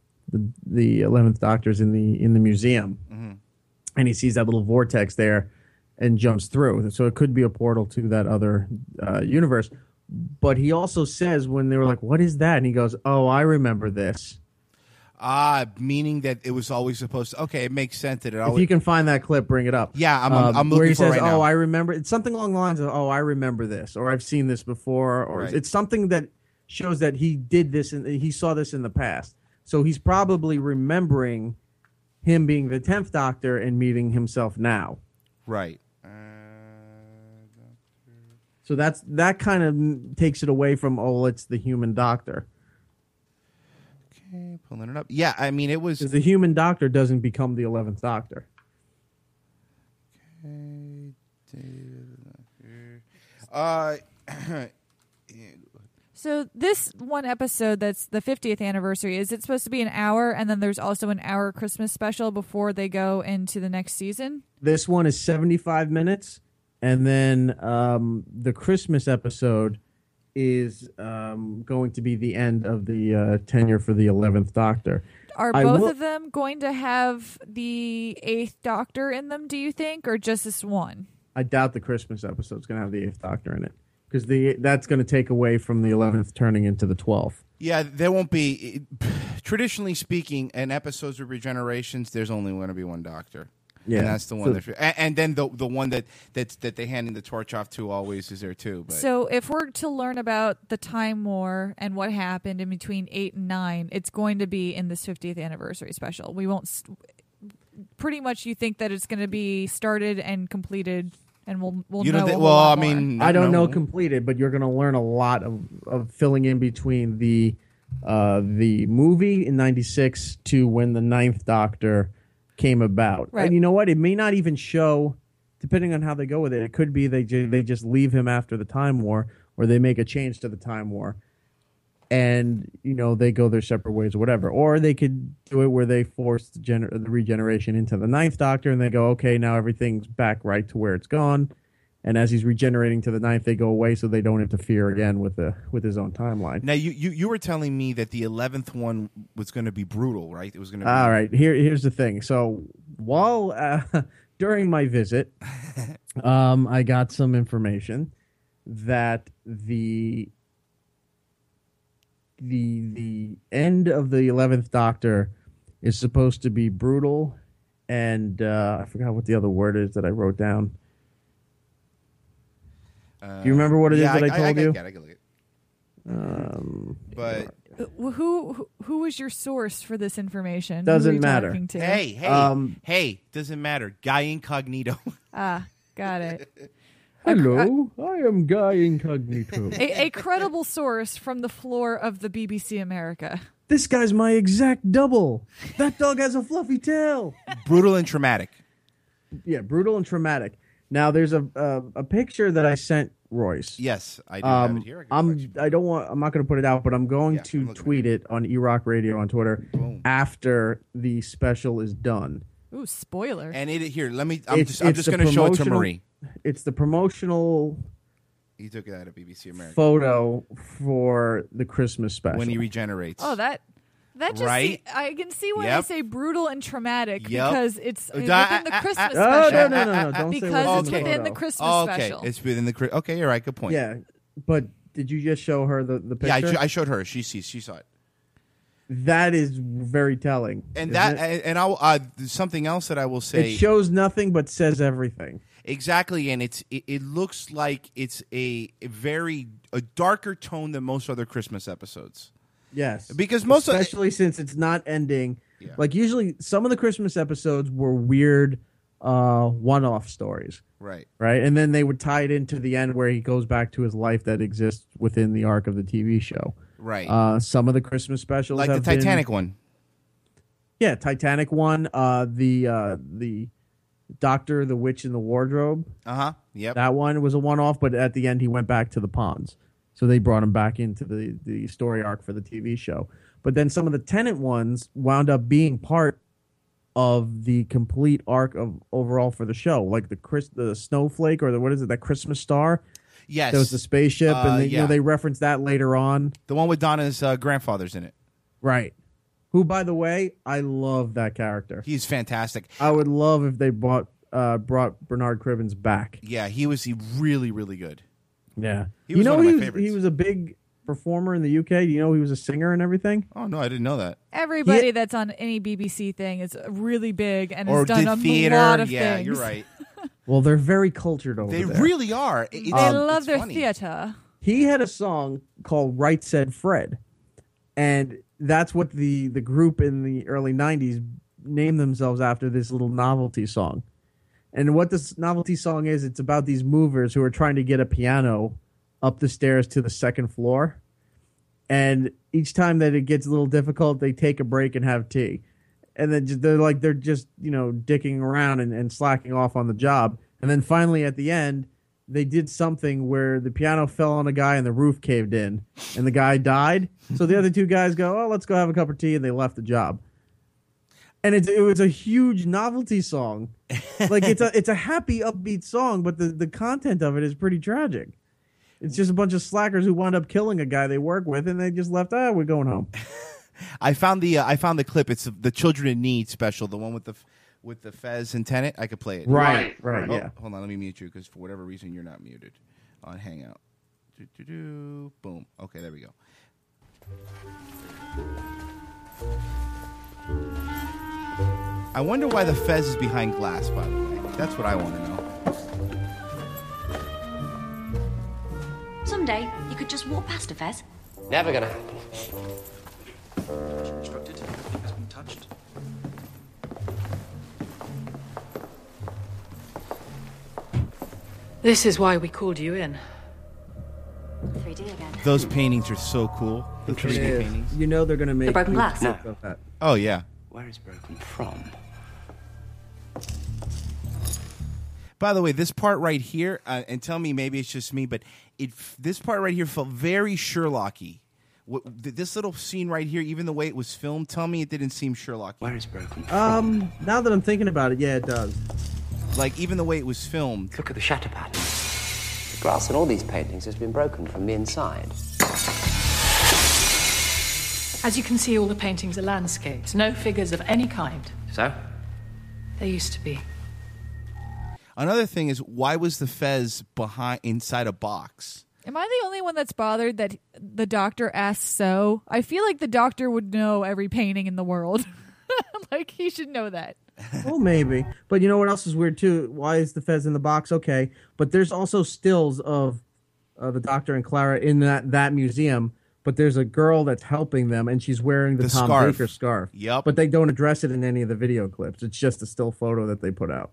11th Doctor's in the museum, and he sees that little vortex there and jumps through. So it could be a portal to that other universe. But he also says when they were like, "What is that?" and he goes, "Oh, I remember this." Meaning that it was always supposed to... Okay, it makes sense that it always... If you can find that clip, bring it up. Yeah, I'm looking where he for it says, right now. "Oh, I remember." It's something along the lines of, "Oh, I remember this," or "I've seen this before," or Right. it's something that shows that he did this and he saw this in the past. So he's probably remembering him being the 10th Doctor and meeting himself now. Right. So that kind of takes it away from, it's the human Doctor. Okay, pulling it up. Yeah, I mean, it was... Because the human Doctor doesn't become the 11th Doctor. So this one episode that's the 50th anniversary, is it supposed to be an hour and then there's also an hour Christmas special before they go into the next season? This one is 75 minutes, and then the Christmas episode is going to be the end of the tenure for the 11th Doctor. Are both of them going to have the 8th Doctor in them, do you think, or just this one? I doubt the Christmas episode is going to have the 8th Doctor in it, because that's going to take away from the 11th turning into the 12th. Yeah, there won't be. Traditionally speaking, in episodes of Regenerations, there's only going to be one Doctor. Yeah, and that's the one. And then the one that they handing the torch off to always is there too. But. So if we're to learn about the Time War and what happened in between 8 and 9, it's going to be in this 50th anniversary special. We won't. Pretty much, you think that it's going to be started and completed. And we'll know. I mean, I don't know completed, but you're going to learn a lot of filling in between the movie in '96 to when the 9th Doctor came about. Right. And you know what? It may not even show, depending on how they go with it. It could be they just leave him after the Time War, or they make a change to the Time War, and they go their separate ways or whatever. Or they could do it where they force the regeneration into the 9th Doctor, and they go, okay, now everything's back right to where it's gone. And as he's regenerating to the 9th, they go away so they don't interfere again with his own timeline. Now, you were telling me that the 11th one was going to be brutal, right? It was going to be... All right, here's the thing. So while during my visit, I got some information that the end of the 11th Doctor is supposed to be brutal, and I forgot what the other word is that I wrote down. Do you remember what it is that I told you? I can look at it. But who was your source for this information? Doesn't matter. Hey, doesn't matter. Guy Incognito. Got it. Hello, I am Guy Incognito. A credible source from the floor of the BBC America. This guy's my exact double. That dog has a fluffy tail. Brutal and traumatic. Yeah, brutal and traumatic. Now, there's a picture that I sent Royce. Yes, I do have it here. I'm not going to put it out, but I'm going to tweet it on eRock Radio on Twitter after the special is done. Ooh, spoiler! And I'm just going to show it to Marie. It's the promotional. He took it out of BBC America photo for the Christmas special when he regenerates. Oh, that just right? I can see why I say brutal and traumatic because it's within the Christmas special. No, don't because say it's within the Christmas special. It's within the. Okay, you're right. Good point. Yeah, but did you just show her the picture? Yeah, I showed her. She saw it. That is very telling. And I'll something else that I will say. It shows nothing but says everything. Exactly, and it looks like it's a darker tone than most other Christmas episodes. Yes, because especially since it's not ending. Yeah. Like usually, some of the Christmas episodes were weird one-off stories. Right, and then they would tie it into the end where he goes back to his life that exists within the arc of the TV show. Right. Some of the Christmas specials, like the Titanic one. Yeah, Titanic one. The Doctor, the Witch in the Wardrobe. Yep. That one was a one-off, but at the end he went back to the ponds. So they brought him back into the story arc for the TV show. But then some of the Tennant ones wound up being part of the complete arc of overall for the show. Like the Snowflake, or that Christmas Star. Yes. There was the spaceship, and they referenced that later on. The one with Donna's grandfather's in it. Right. Who, by the way, I love that character. He's fantastic. I would love if they brought Bernard Cribbins back. Yeah, he really, really good. Yeah. He was one of my favorites. He was a big performer in the UK. Do you know he was a singer and everything? Oh, no, I didn't know that. Everybody that's on any BBC thing is really big and or has done a theater. lot of yeah, things. You're right. Well, they're very cultured over there. They really are. They love their funny. theater. He had a song called Right Said Fred, and that's what the group in the early 90s named themselves after, this little novelty song. And what this novelty song is, it's about these movers who are trying to get a piano up the stairs to the second floor. And each time that it gets a little difficult, they take a break and have tea. And then they're just dicking around and slacking off on the job. And then finally at the end, they did something where the piano fell on a guy and the roof caved in, and the guy died. So the other two guys go, "Oh, let's go have a cup of tea," and they left the job. And it was a huge novelty song. Like it's a happy, upbeat song, but the content of it is pretty tragic. It's just a bunch of slackers who wound up killing a guy they work with, and they just left. We're going home. I found the clip. It's the Children in Need special, the one with the Fez and Tenet. I could play it. Right. Oh, Yeah. hold on, let me mute you because for whatever reason you're not muted on Hangout. Boom. Okay, there we go. I wonder why the Fez is behind glass, by the way. That's what I want to know. Someday, you could just walk past a Fez. Never gonna happen. Instructed has been touched. This is why we called you in. 3D again. Those paintings are so cool. The 3D paintings. You know they're going to make The broken huge glass? clips of that. Oh yeah. Where is broken from? By the way, this part right here, and tell me maybe it's just me, but this part right here felt very Sherlocky. This little scene right here, even the way it was filmed, tell me it didn't seem Sherlocky. Where is broken from? Now that I'm thinking about it, yeah, it does. Like even the way it was filmed. Look at the shatter pattern. The glass in all these paintings has been broken from the inside. As you can see, all the paintings are landscapes, no figures of any kind. So? They used to be. Another thing is, why was the Fez inside a box? Am I the only one that's bothered that the doctor asks so? I feel like the doctor would know every painting in the world. Like, he should know that. Well, maybe. But you know what else is weird, too? Why is the Fez in the box? Okay. But there's also stills of the doctor and Clara in that museum. But there's a girl that's helping them, and she's wearing the Tom scarf. Baker scarf. Yep. But they don't address it in any of the video clips. It's just a still photo that they put out.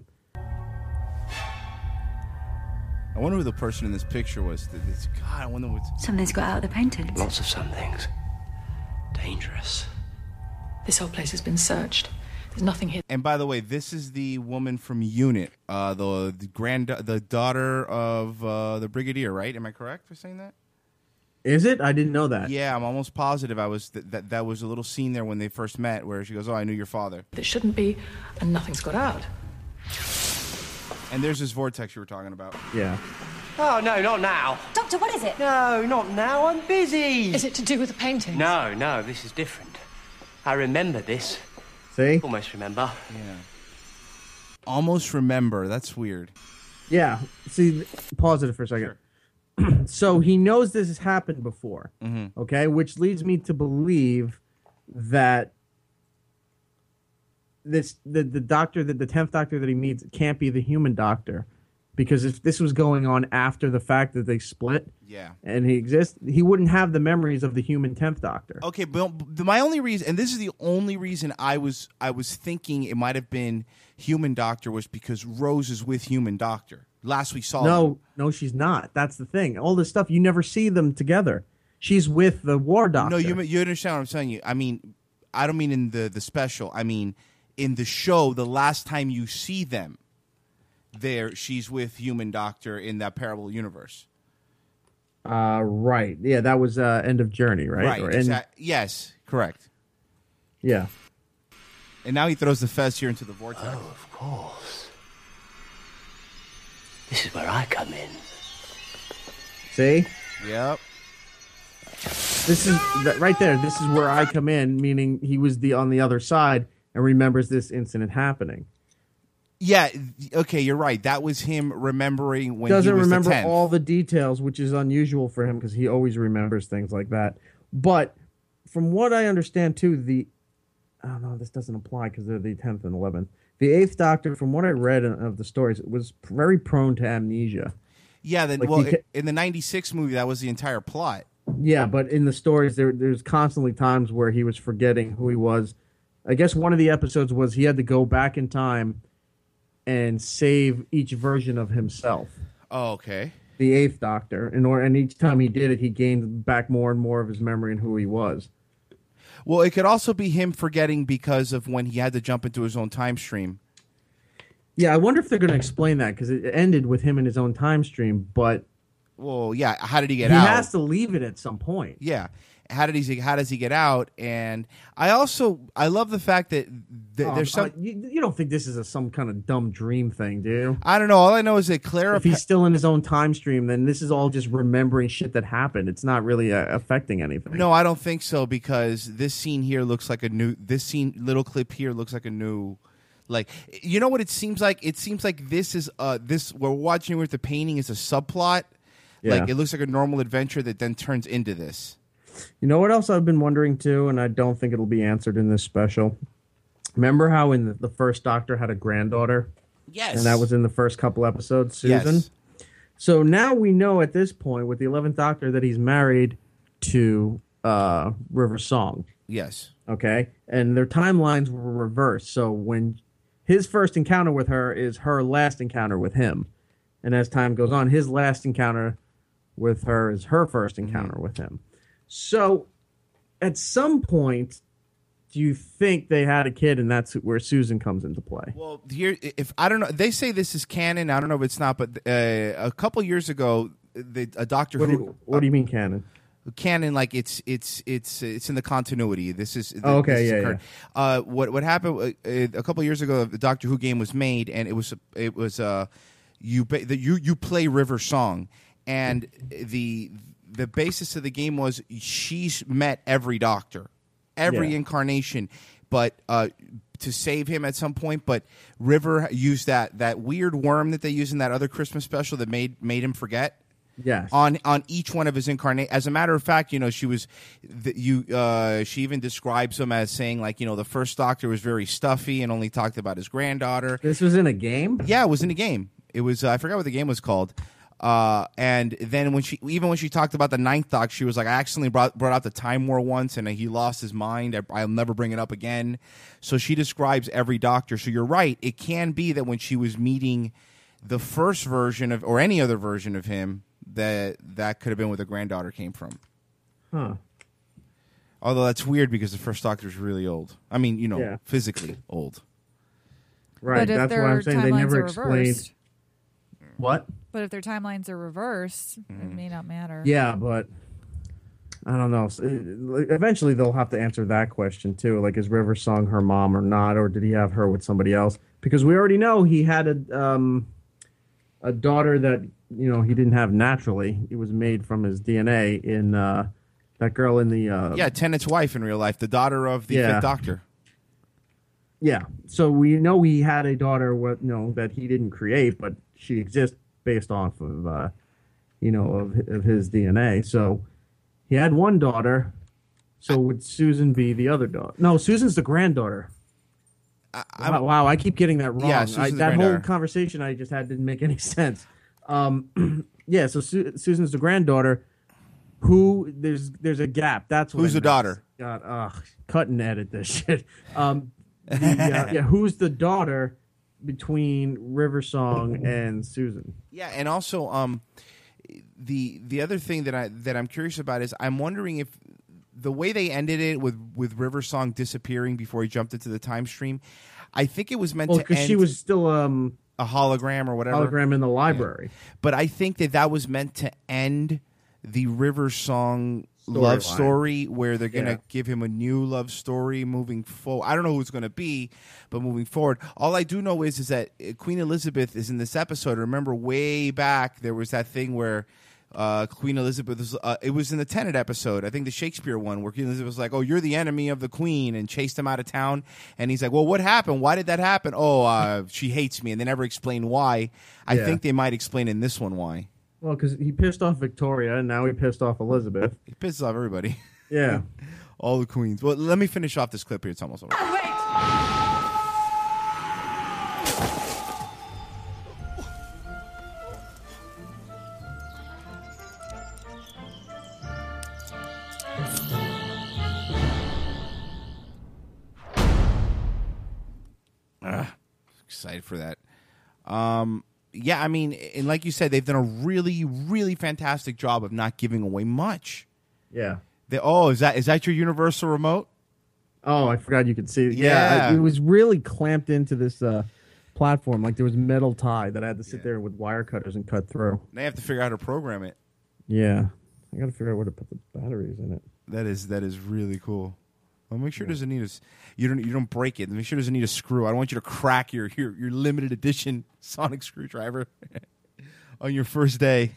I wonder who the person in this picture was. God, I wonder what's... Something's got out of the paintings. Lots of some things. Dangerous. This whole place has been searched. There's nothing here. And by the way, this is the woman from Unit, the daughter of the Brigadier, right? Am I correct for saying that? Is it? I didn't know that. Yeah, I'm almost positive. I was that was a little scene there when they first met, where she goes, "Oh, I knew your father." There shouldn't be, and nothing's got out. And there's this vortex you were talking about. Yeah. Oh, no, not now. Doctor, what is it? No, not now. I'm busy. Is it to do with the paintings? No, this is different. I remember this. See? Almost remember. Yeah. Almost remember. That's weird. Yeah. See, pause it for a second. Sure. So he knows this has happened before. Mm-hmm. Okay, which leads me to believe that the doctor, the 10th doctor that he meets can't be the human doctor, because if this was going on after the fact that they split, Yeah. and he exists, he wouldn't have the memories of the human 10th doctor. Okay, but my only reason, and this is the only reason I was thinking it might have been Human Doctor, was because Rose is with Human Doctor. Last we saw them. No, she's not. That's the thing. All this stuff, you never see them together. She's with the war doctor. No, you understand what I'm saying. I mean, I don't mean in the special. I mean in the show. The last time you see them, she's with Human Doctor in that parallel universe. Right. Yeah, that was End of Journey, right? Right. Yes, correct. Yeah. And now he throws the Fez here into the vortex. Oh, of course. This is where I come in. See? Yep. This is right there. This is where I come in, meaning he was on the other side and remembers this incident happening. Yeah. Okay, you're right. That was him remembering when Doesn't he was remember the 10th. all the details, which is unusual for him because he always remembers things like that. But from what I understand, too, I don't know, this doesn't apply because they're the 10th and 11th. The 8th Doctor, from what I read of the stories, was very prone to amnesia. Yeah, in the 96 movie, that was the entire plot. Yeah, but in the stories, there's constantly times where he was forgetting who he was. I guess one of the episodes was he had to go back in time and save each version of himself. Oh, okay. The 8th Doctor. And each time he did it, he gained back more and more of his memory and who he was. Well, it could also be him forgetting because of when he had to jump into his own time stream. Yeah, I wonder if they're going to explain that because it ended with him in his own time stream, but Well, yeah. How did he get he out? has to leave it at some point. Yeah. How does he get out? And I love the fact that there's some. You don't think this is some kind of dumb dream thing, do you? I don't know. All I know is that Clara. If he's still in his own time stream, then this is all just remembering shit that happened. It's not really affecting anything. No, I don't think so because this scene here looks like a new. Little clip here looks like a new. Like, you know what it seems like? It seems like this is this we're watching with the painting is a subplot. Yeah. Like it looks like a normal adventure that then turns into this. You know what else I've been wondering too, and I don't think it'll be answered in this special. Remember how in the first Doctor had a granddaughter? Yes. And that was in the first couple episodes, Susan? Yes. So now we know at this point with the 11th Doctor that he's married to River Song. Yes. Okay? And their timelines were reversed. So when his first encounter with her is her last encounter with him. And as time goes on, his last encounter with her is her first encounter with him. So, at some point, do you think they had a kid, and that's where Susan comes into play? Well, here, if I don't know, they say this is canon. I don't know if it's not, but a couple years ago, a Doctor Who. What do you mean canon? Canon, like it's in the continuity. This is okay. This is yeah. What happened a couple years ago? The Doctor Who game was made, and it was you play River Song, and the basis of the game was she's met every Doctor, every incarnation, but to save him at some point. But River used that weird worm that they use in that other Christmas special that made him forget. Yes. On each one of his incarnations. As a matter of fact, she was she even describes him as saying like the first Doctor was very stuffy and only talked about his granddaughter. This was in a game? Yeah, it was in a game. It was I forgot what the game was called. And then when she talked about the ninth Doctor, she was like, I accidentally brought out the Time War once, and he lost his mind. I'll never bring it up again. So she describes every Doctor. So you're right. It can be that when she was meeting the first version of, or any other version of him, that could have been where the granddaughter came from. Huh. Although that's weird because the first Doctor is really old. I mean, physically old. Right. That's why I'm saying they never explained. What? But if their timelines are reversed, it may not matter. Yeah, but I don't know. Eventually, they'll have to answer that question too. Like, is River Song her mom or not, or did he have her with somebody else? Because we already know he had a daughter that he didn't have naturally. It was made from his DNA in that girl in the Tennant's wife in real life, the daughter of the fifth Doctor. Yeah, so we know he had a daughter. That he didn't create, but she exists based off of of his DNA. So he had one daughter. So would Susan be the other daughter? No, Susan's the granddaughter. Wow, I keep getting that wrong. Yeah, that whole conversation I just had didn't make any sense. Yeah, so Susan's the granddaughter. Who there's a gap. That's what who's the daughter? God, cut and edit this shit. Who's the daughter between River Song and Susan? Yeah, and also the other thing that I'm curious about is I'm wondering if the way they ended it with River Song disappearing before he jumped into the time stream, I think it was meant to end. Because she was still a hologram or whatever. Hologram in the library. Yeah. But I think that was meant to end the River Song love story where they're going to give him a new love story moving forward. I don't know who it's going to be, but moving forward. All I do know is that Queen Elizabeth is in this episode. Remember way back there was that thing where Queen Elizabeth was, it was in the Tenet episode, I think the Shakespeare one, where Queen Elizabeth was like, oh, you're the enemy of the Queen, and chased him out of town. And he's like, well, what happened? Why did that happen? Oh, she hates me. And they never explain why. I think they might explain in this one why. Well, because he pissed off Victoria, and now he pissed off Elizabeth. He pisses off everybody. Yeah. All the queens. Well, let me finish off this clip here. It's almost over. Excited for that. Yeah, I mean, and like you said, they've done a really, really fantastic job of not giving away much. Yeah. Is that your universal remote? Oh, I forgot you could see it. Yeah. It was really clamped into this platform. Like there was metal tie that I had to sit there with wire cutters and cut through. They have to figure out how to program it. Yeah, I got to figure out where to put the batteries in it. That is really cool. Well, make sure it doesn't need you don't break it. Make sure it doesn't need a screw. I don't want you to crack your limited edition sonic screwdriver on your first day.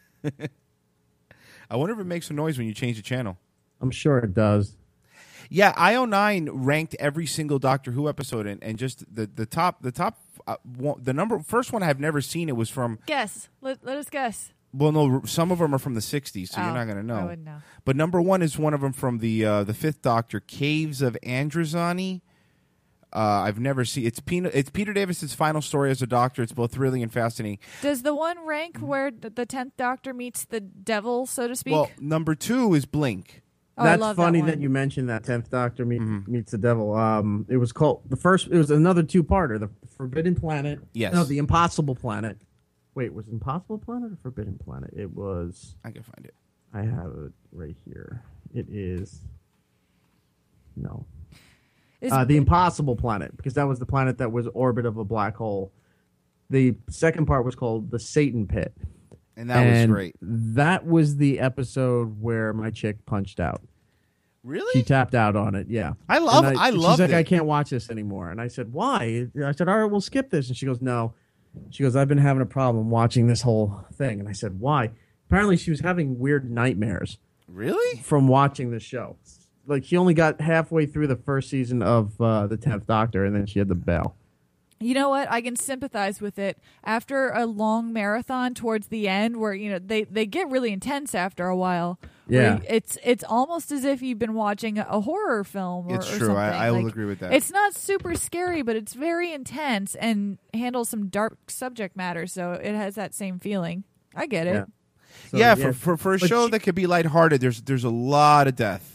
I wonder if it makes a noise when you change the channel. I'm sure it does. Yeah, IO9 ranked every single Doctor Who episode, and just the top the number first one I've never seen. It was from Guess. Let us guess. Well, no, some of them are from the 60s, so you're not going to know. I wouldn't know. But number one is one of them from the Fifth Doctor, Caves of Androzani. I've never seen it's Peter Davis's final story as a Doctor. It's both thrilling and fascinating. Does the one rank where the 10th Doctor meets the devil, so to speak? Well, number 2 is Blink. Oh, That's I love funny that you mentioned that 10th Doctor meets the devil. It was called it was another two-parter, the Forbidden Planet. Yes. No, the Impossible Planet. Wait, was it Impossible Planet or Forbidden Planet? It was. I can find it. I have it right here. It is. No. The Impossible Planet, because that was the planet that was orbit of a black hole. The second part was called the Satan Pit. And that was great. That was the episode where my chick punched out. Really? She tapped out on it, yeah. I love She's like, it. I can't watch this anymore. And I said, why? I said, all right, we'll skip this. And she goes, no. She goes, I've been having a problem watching this whole thing. And I said, why? Apparently she was having weird nightmares. Really? From watching the show. Like, she only got halfway through the first season of the 10th Doctor, and then she had the bell. You know what? I can sympathize with it. After a long marathon towards the end where, they get really intense after a while. Yeah. It's almost as if you've been watching a horror film or It's true. something. I will agree with that. It's not super scary, but it's very intense and handles some dark subject matter, so it has that same feeling. I get it. Yeah. So, for a show that could be lighthearted, there's a lot of death.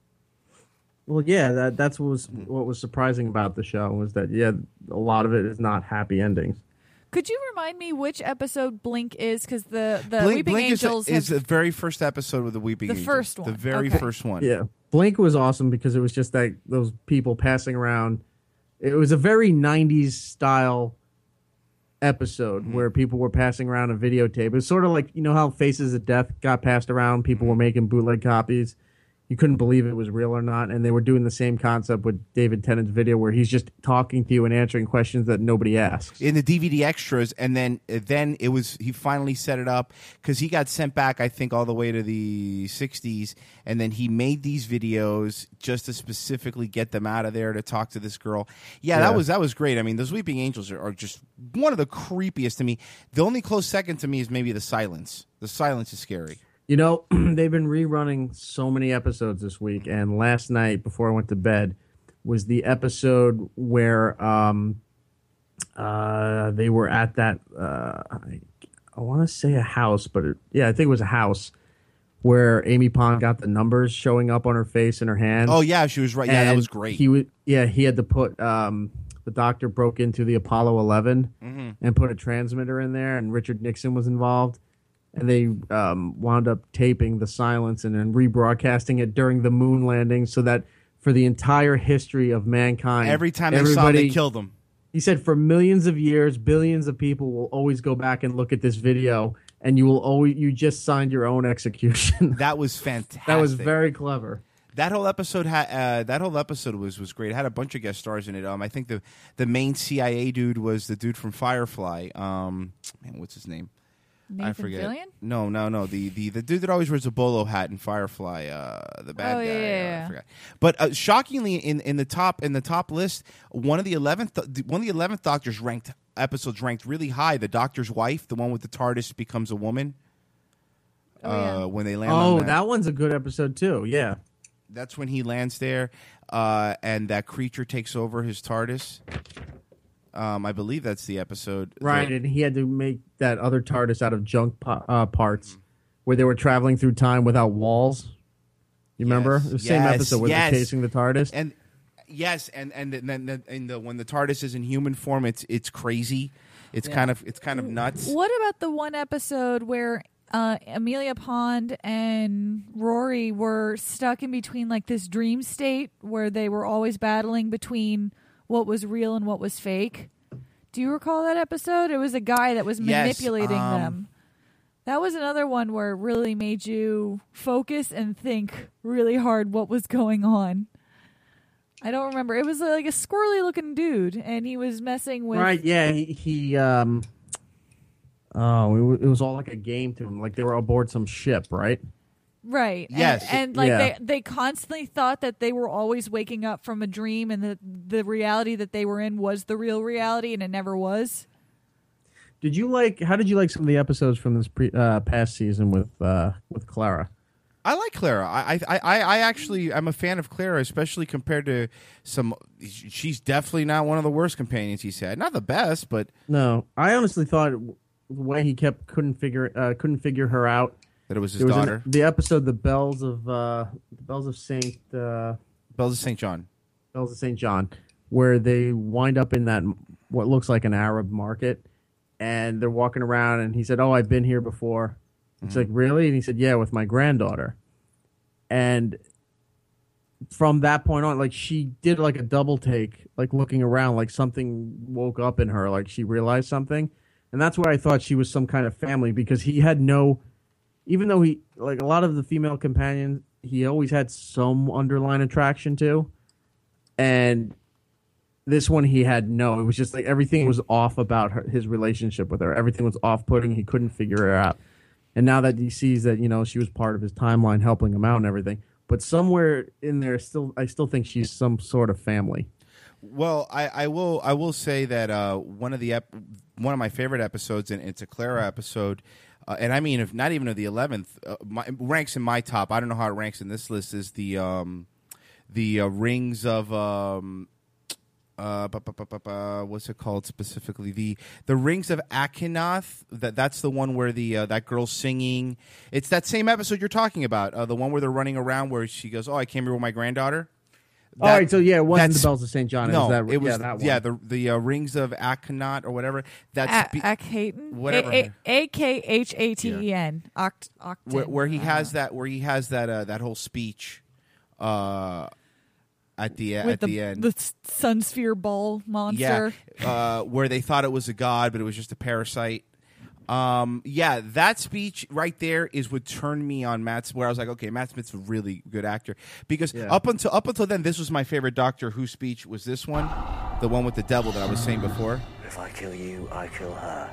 Well, yeah, that's what was surprising about the show was that, a lot of it is not happy endings. Could you remind me which episode Blink is? Because the Blink Weeping Angels is the very first episode with the Weeping Angels. The first one. The very Okay. first one. Yeah. Blink was awesome because it was just like those people passing around. It was a very 90s style episode where people were passing around a videotape. It was sort of like, how Faces of Death got passed around. People were making bootleg copies. You couldn't believe it was real or not. And they were doing the same concept with David Tennant's video where he's just talking to you and answering questions that nobody asks. In the DVD extras, and then it was he finally set it up because he got sent back, I think, all the way to the 60s, and then he made these videos just to specifically get them out of there to talk to this girl. Yeah. That was great. I mean, those Weeping Angels are just one of the creepiest to me. The only close second to me is maybe The Silence. The Silence is scary. They've been rerunning so many episodes this week, and last night before I went to bed was the episode where they were at that I want to say a house, but I think it was a house where Amy Pond got the numbers showing up on her face and her hands. Oh yeah, she was right. Yeah, that was great. He had to put the Doctor broke into the Apollo 11 and put a transmitter in there, and Richard Nixon was involved. And they wound up taping The Silence and then rebroadcasting it during the moon landing so that for the entire history of mankind, every time they saw they killed them. He said for millions of years, billions of people will always go back and look at this video, and you just signed your own execution. That was fantastic. That was very clever. That whole episode was great. It had a bunch of guest stars in it. I think the main CIA dude was the dude from Firefly. What's his name? Nathan I forget. Fillion? No. The dude that always wears a bolo hat in Firefly, the bad guy. Yeah. I forgot. But shockingly, in the top list, one of the 11th Doctor's episodes ranked really high. The Doctor's wife, the one with the TARDIS becomes a woman. When they land. Oh, that one's a good episode too. Yeah, that's when he lands there, and that creature takes over his TARDIS. I believe that's the episode. Right, and he had to make that other TARDIS out of junk parts where they were traveling through time without walls. You remember? The same episode where they're chasing the TARDIS. And yes, and then when the TARDIS is in human form, it's crazy. It's kind of nuts. What about the one episode where Amelia Pond and Rory were stuck in between like this dream state where they were always battling between what was real and what was fake? Do you recall that episode? It was a guy that was manipulating them. That was another one where it really made you focus and think really hard what was going on. I don't remember. It was like a squirrely looking dude, and he was messing with. Right? Yeah. It was all like a game to him. Like they were aboard some ship, right? Right. Yes. And they constantly thought that they were always waking up from a dream, and that the reality that they were in was the real reality, and it never was. How did you like some of the episodes from this past season with Clara? I like Clara. I actually I'm a fan of Clara, especially compared to some. She's definitely not one of the worst companions he's had. Not the best, but no. I honestly thought the way he couldn't figure her out. That it was his daughter. The episode, the Bells of Saint John. Bells of Saint John, where they wind up in that what looks like an Arab market, and they're walking around, and he said, "Oh, I've been here before." It's like, really? And he said, "Yeah, with my granddaughter." And from that point on, like she did like a double take, like looking around, like something woke up in her, like she realized something. And that's where I thought she was some kind of family, because he had no, even though he, like a lot of the female companions, he always had some underlying attraction to. And this one he had no. It was just like everything was off about his relationship with her. Everything was off-putting. He couldn't figure her out. And now that he sees that, she was part of his timeline, helping him out and everything, but somewhere in there, I still think she's some sort of family. Well, I will say that one of my favorite episodes, and it's a Clara episode, and I mean, if not even of the 11th, ranks in my top. I don't know how it ranks in this list. Is the rings of what's it called specifically? The Rings of Akhenath. That's the one where that girl's singing. It's that same episode you're talking about. The one where they're running around where she goes, "Oh, I came here with my granddaughter." All right, so yeah, it wasn't the Bells of St. John. No, it was that one. the Rings of Akhenath or whatever. That's Akhenaten, whatever. Akhaten. Where he has that whole speech. At the end, the sun sphere ball monster. Yeah, where they thought it was a god, but it was just a parasite. That speech right there is what turned me on where I was like, okay, Matt Smith's a really good actor, because up until then, this was my favorite Doctor Who speech. Was this one, the one with the devil that I was saying before? If I kill you, I kill her.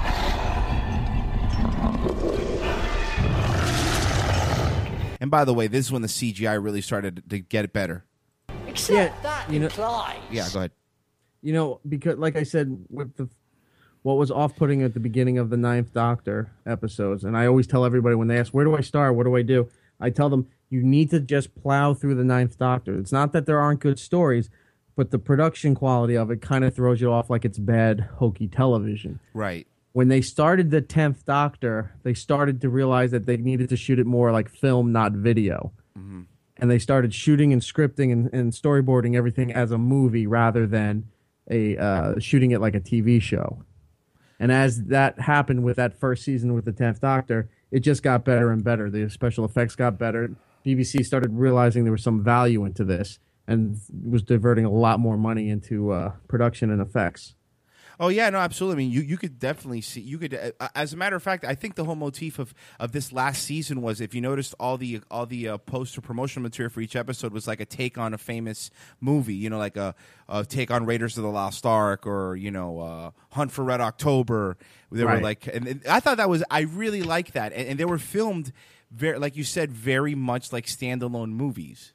And by the way, this is when the CGI really started to get better. Except that implies. Yeah, go ahead. Because like I said, with what was off-putting at the beginning of the 9th Doctor episodes, and I always tell everybody when they ask, where do I start? What do I do? I tell them, you need to just plow through the 9th Doctor. It's not that there aren't good stories, but the production quality of it kind of throws you off like it's bad, hokey television. Right. When they started the 10th Doctor, they started to realize that they needed to shoot it more like film, not video. Mm-hmm. And they started shooting and scripting and storyboarding everything as a movie rather than shooting it like a TV show. And as that happened with that first season with the 10th Doctor, it just got better and better. The special effects got better. BBC started realizing there was some value into this and was diverting a lot more money into production and effects. Oh yeah, no, absolutely. I mean, you could definitely see. You could, as a matter of fact, I think the whole motif of this last season was, if you noticed, all the poster promotional material for each episode was like a take on a famous movie. Like a take on Raiders of the Lost Ark, or Hunt for Red October. They were like, and I thought that was, I really liked that, and they were filmed very, like you said, very much like standalone movies.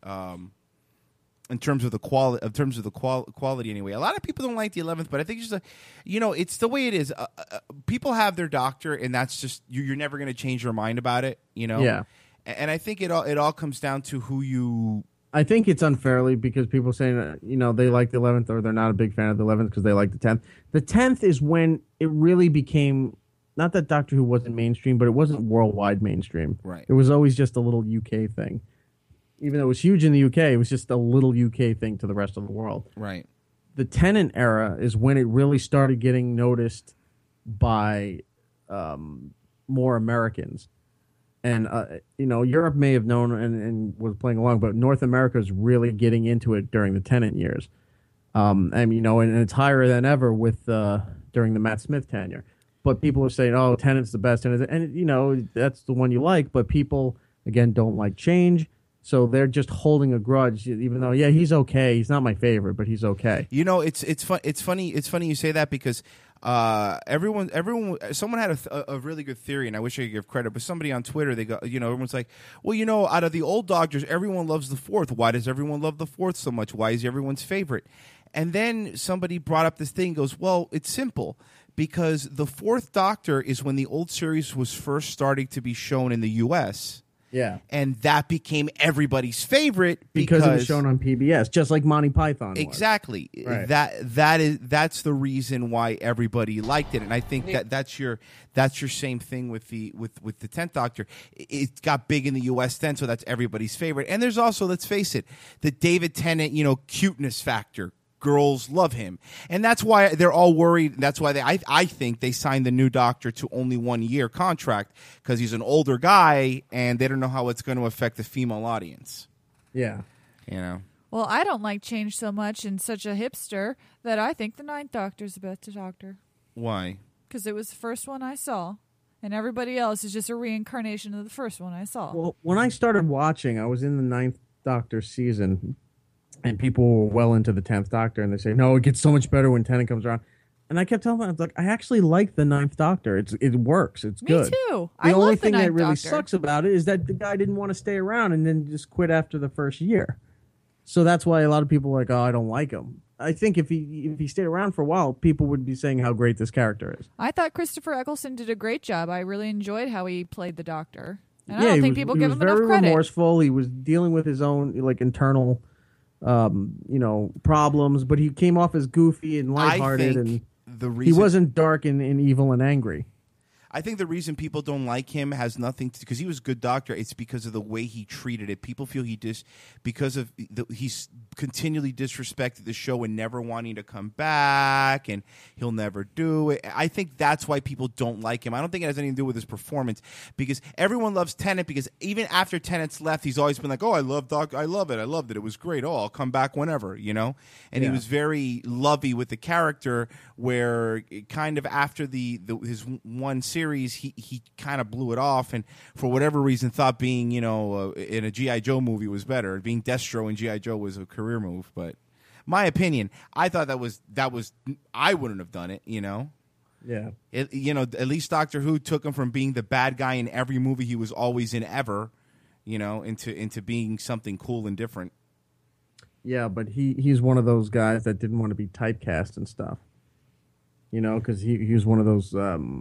In terms of the quality, anyway. A lot of people don't like the 11th, but I think just it's the way it is. People have their Doctor, and that's just you're never going to change your mind about it. Yeah. And I think it all comes down to who you. I think it's unfairly because people saying they like the 11th, or they're not a big fan of the 11th because they like the 10th. The 10th is when it really became, not that Doctor Who wasn't mainstream, but it wasn't worldwide mainstream. Right. It was always just a little UK thing. Even though it was huge in the UK, it was just a little UK thing to the rest of the world. Right. The Tennant era is when it really started getting noticed by more Americans. And, Europe may have known and was playing along, but North America is really getting into it during the Tennant years. And and it's higher than ever with during the Matt Smith tenure. But people are saying, "Oh, Tennant's the best," and that's the one you like. But people again don't like change, so they're just holding a grudge. Even though, yeah, he's okay. He's not my favorite, but he's okay. It's funny you say that because someone had a really good theory, and I wish I could give credit, but somebody on Twitter, they go, everyone's like, well, out of the old Doctors, everyone loves the fourth. Why does everyone love the fourth so much? Why is he everyone's favorite? And then somebody brought up this thing, goes, well, it's simple. Because the fourth Doctor is when the old series was first starting to be shown in the U.S. Yeah. And that became everybody's favorite because it was shown on PBS, just like Monty Python. Exactly. Right. That's the reason why everybody liked it. And I think that's your same thing with the 10th Doctor. It got big in the US then, so that's everybody's favorite. And there's also, let's face it, the David Tennant, cuteness factor. Girls love him, and that's why they're all worried. That's why I think they signed the new Doctor to only 1 year contract because he's an older guy, and they don't know how it's going to affect the female audience. Yeah, Well, I don't like change so much and such a hipster that I think the 9th Doctor's the best Doctor. Why? Because it was the first one I saw, and everybody else is just a reincarnation of the first one I saw. Well, when I started watching, I was in the 9th Doctor season. And people were well into the 10th Doctor, and they say, no, it gets so much better when Tennant comes around. And I kept telling them, I was like, I actually like the 9th Doctor. It works. It's good. Me too. The only thing that really sucks about it is that the guy didn't want to stay around and then just quit after the first year. So that's why a lot of people are like, oh, I don't like him. I think if he stayed around for a while, people would be saying how great this character is. I thought Christopher Eccleston did a great job. I really enjoyed how he played the Doctor. And I don't think people give him enough credit. He was very remorseful. He was dealing with his own internal problems, but he came off as goofy and lighthearted, and he wasn't dark and evil and angry. I think the reason people don't like him has nothing to, because he was a good Doctor. It's because of the way he treated it. People feel he's continually disrespected the show and never wanting to come back, and he'll never do it. I think that's why people don't like him. I don't think it has anything to do with his performance, because everyone loves Tennant, because even after Tennant's left, he's always been like, oh, I love Doc. I loved it. It was great. Oh, I'll come back whenever, And he was very lovey with the character, where kind of after his one series, he kind of blew it off, and for whatever reason thought being in a G.I. Joe movie was better. Being Destro in G.I. Joe was a career move, but my opinion, I thought that was I wouldn't have done it. Yeah. At least Doctor Who took him from being the bad guy in every movie he was always in ever, into being something cool and different. Yeah, but he's one of those guys that didn't want to be typecast and stuff. Because he was one of those.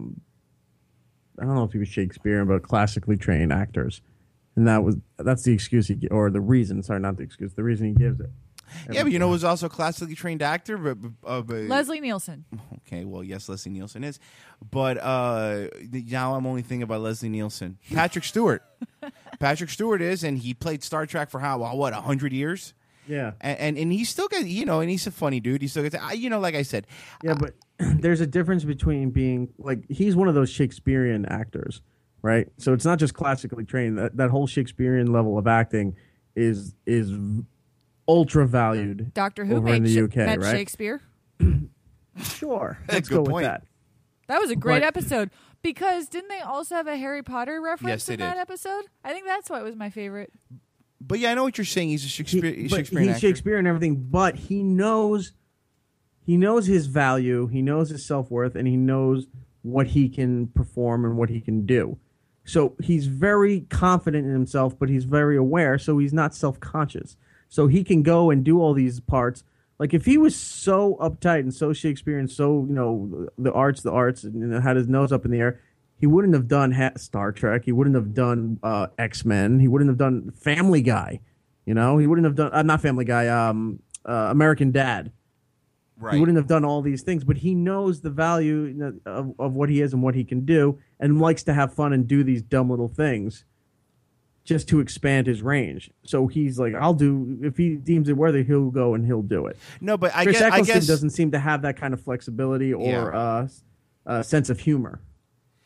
I don't know if he was Shakespearean, but classically trained actors, and that's the excuse or the reason. Sorry, not the excuse. The reason he gives it. Yeah, but was also a classically trained actor, but Leslie Nielsen. Okay, well, yes, Leslie Nielsen is, but now I'm only thinking about Leslie Nielsen. Patrick Stewart. Patrick Stewart is, and he played Star Trek for 100 years. Yeah, and he's still got and he's a funny dude. He still gets like I said. Yeah, but there's a difference between being he's one of those Shakespearean actors, right? So it's not just classically trained. That whole Shakespearean level of acting is ultra valued. Doctor Who over in the UK, met right? Shakespeare. Sure, let's good go point. with that. That was a great episode, because didn't they also have a Harry Potter reference in that did. episode? I think that's why it was my favorite. But yeah, I know what you're saying. He's a Shakespearean He's actor. Shakespeare and everything, but he knows his value, he knows his self-worth, and he knows what he can perform and what he can do. So he's very confident in himself, but he's very aware, so he's not self-conscious. So he can go and do all these parts. Like if he was so uptight and so Shakespearean, so the arts, and had his nose up in the air, he wouldn't have done Star Trek. He wouldn't have done X-Men. He wouldn't have done Family Guy. He wouldn't have done not Family Guy. American Dad. Right. He wouldn't have done all these things, but he knows the value of what he is and what he can do, and likes to have fun and do these dumb little things, just to expand his range. So he's like, I'll do, if he deems it worthy, he'll go and he'll do it. No, but Chris Eccleston doesn't seem to have that kind of flexibility or sense of humor.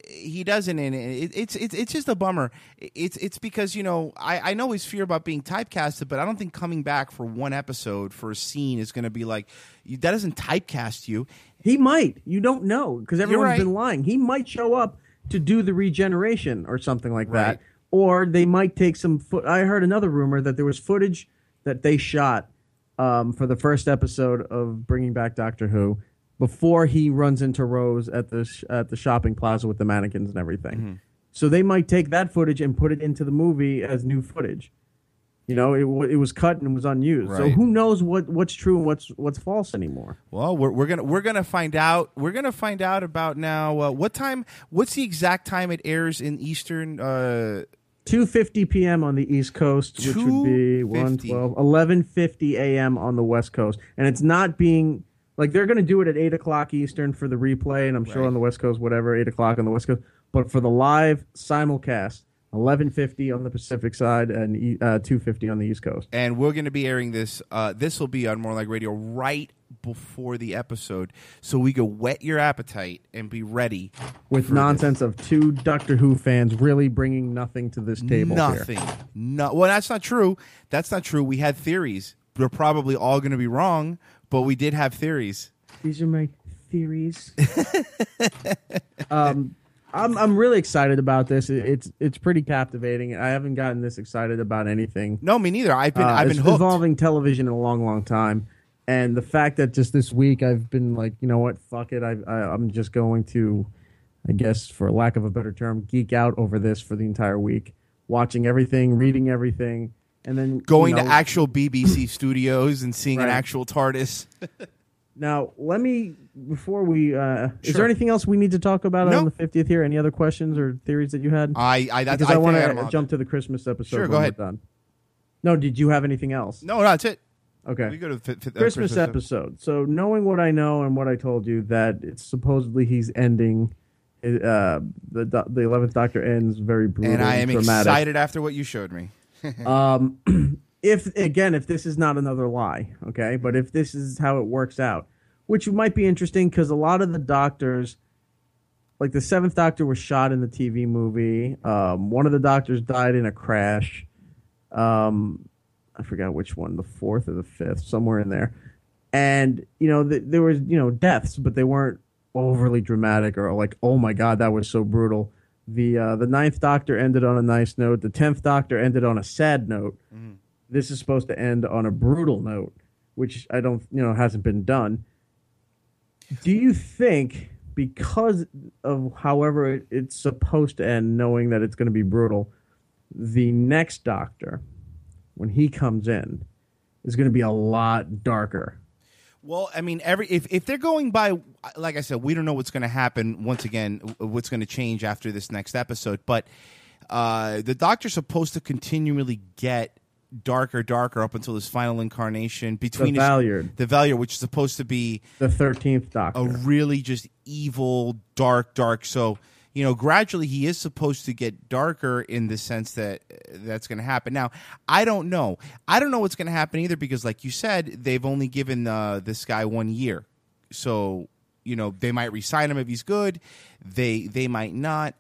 he doesn't, and it's just a bummer. It's because I know his fear about being typecasted, but I don't think coming back for one episode for a scene is going to be like that. Doesn't typecast you. He might. You don't know because everyone's right. been lying. He might show up to do the regeneration or something like that, or they might take some. I heard another rumor that there was footage that they shot for the first episode of Bringing Back Doctor Who. Before he runs into Rose at the shopping plaza with the mannequins and everything. Mm-hmm. So they might take that footage and put it into the movie as new footage. It was cut and was unused. Right. So who knows what's true and what's false anymore? Well, we're gonna find out. We're gonna find out about now. What time? What's the exact time it airs in Eastern? 2:50 p.m. on the East Coast, which would be 11:50 a.m. on the West Coast, and it's not being. Like, they're going to do it at 8 o'clock Eastern for the replay, and I'm sure on the West Coast, whatever, 8 o'clock on the West Coast. But for the live simulcast, 11:50 on the Pacific side and 2:50 on the East Coast. And we're going to be airing this. This will be on More Like Radio right before the episode, so we can whet your appetite and be ready. With nonsense of two Doctor Who fans really bringing nothing to this table. Nothing. No. Well, that's not true. That's not true. We had theories. They're probably all going to be wrong. But we did have theories. These are my theories. I'm really excited about this. It's pretty captivating. I haven't gotten this excited about anything. No, me neither. I've been hooked. Evolving television in a long, long time, and the fact that just this week I've been like, you know what, fuck it. I'm just going to, I guess, for lack of a better term, geek out over this for the entire week, watching everything, reading everything. And then going to actual BBC studios and seeing an actual TARDIS. Now, let me, before we, is there anything else we need to talk about on the 50th here? Any other questions or theories that you had? I want to jump to the Christmas episode. Sure, go ahead. Done. No, did you have anything else? No, that's it. Okay. We go to the Christmas episode. So knowing what I know and what I told you, that it's supposedly he's ending, the 11th Doctor ends very brutal and I am dramatic. Excited after what you showed me. If this is not another lie, okay, but if this is how it works out, which might be interesting because a lot of the doctors, like the 7th Doctor was shot in the TV movie. One of the doctors died in a crash. I forgot which one, the 4th or the 5th, somewhere in there. And, there was, deaths, but they weren't overly dramatic or like, oh my God, that was so brutal. The 9th Doctor ended on a nice note. The 10th Doctor ended on a sad note. Mm-hmm. This is supposed to end on a brutal note, which I don't, hasn't been done. Do you think, because of however it's supposed to end, knowing that it's going to be brutal, the next Doctor, when he comes in, is going to be a lot darker? Well, I mean, if they're going by, like I said, we don't know what's going to happen. Once again, what's going to change after this next episode. But the Doctor's supposed to continually get darker up until his final incarnation between the Valiant, which is supposed to be the 13th Doctor, a really just evil, dark. So gradually he is supposed to get darker in the sense that that's going to happen. Now, I don't know what's going to happen either because, like you said, they've only given this guy 1 year. So, they might re-sign him if he's good. They might not.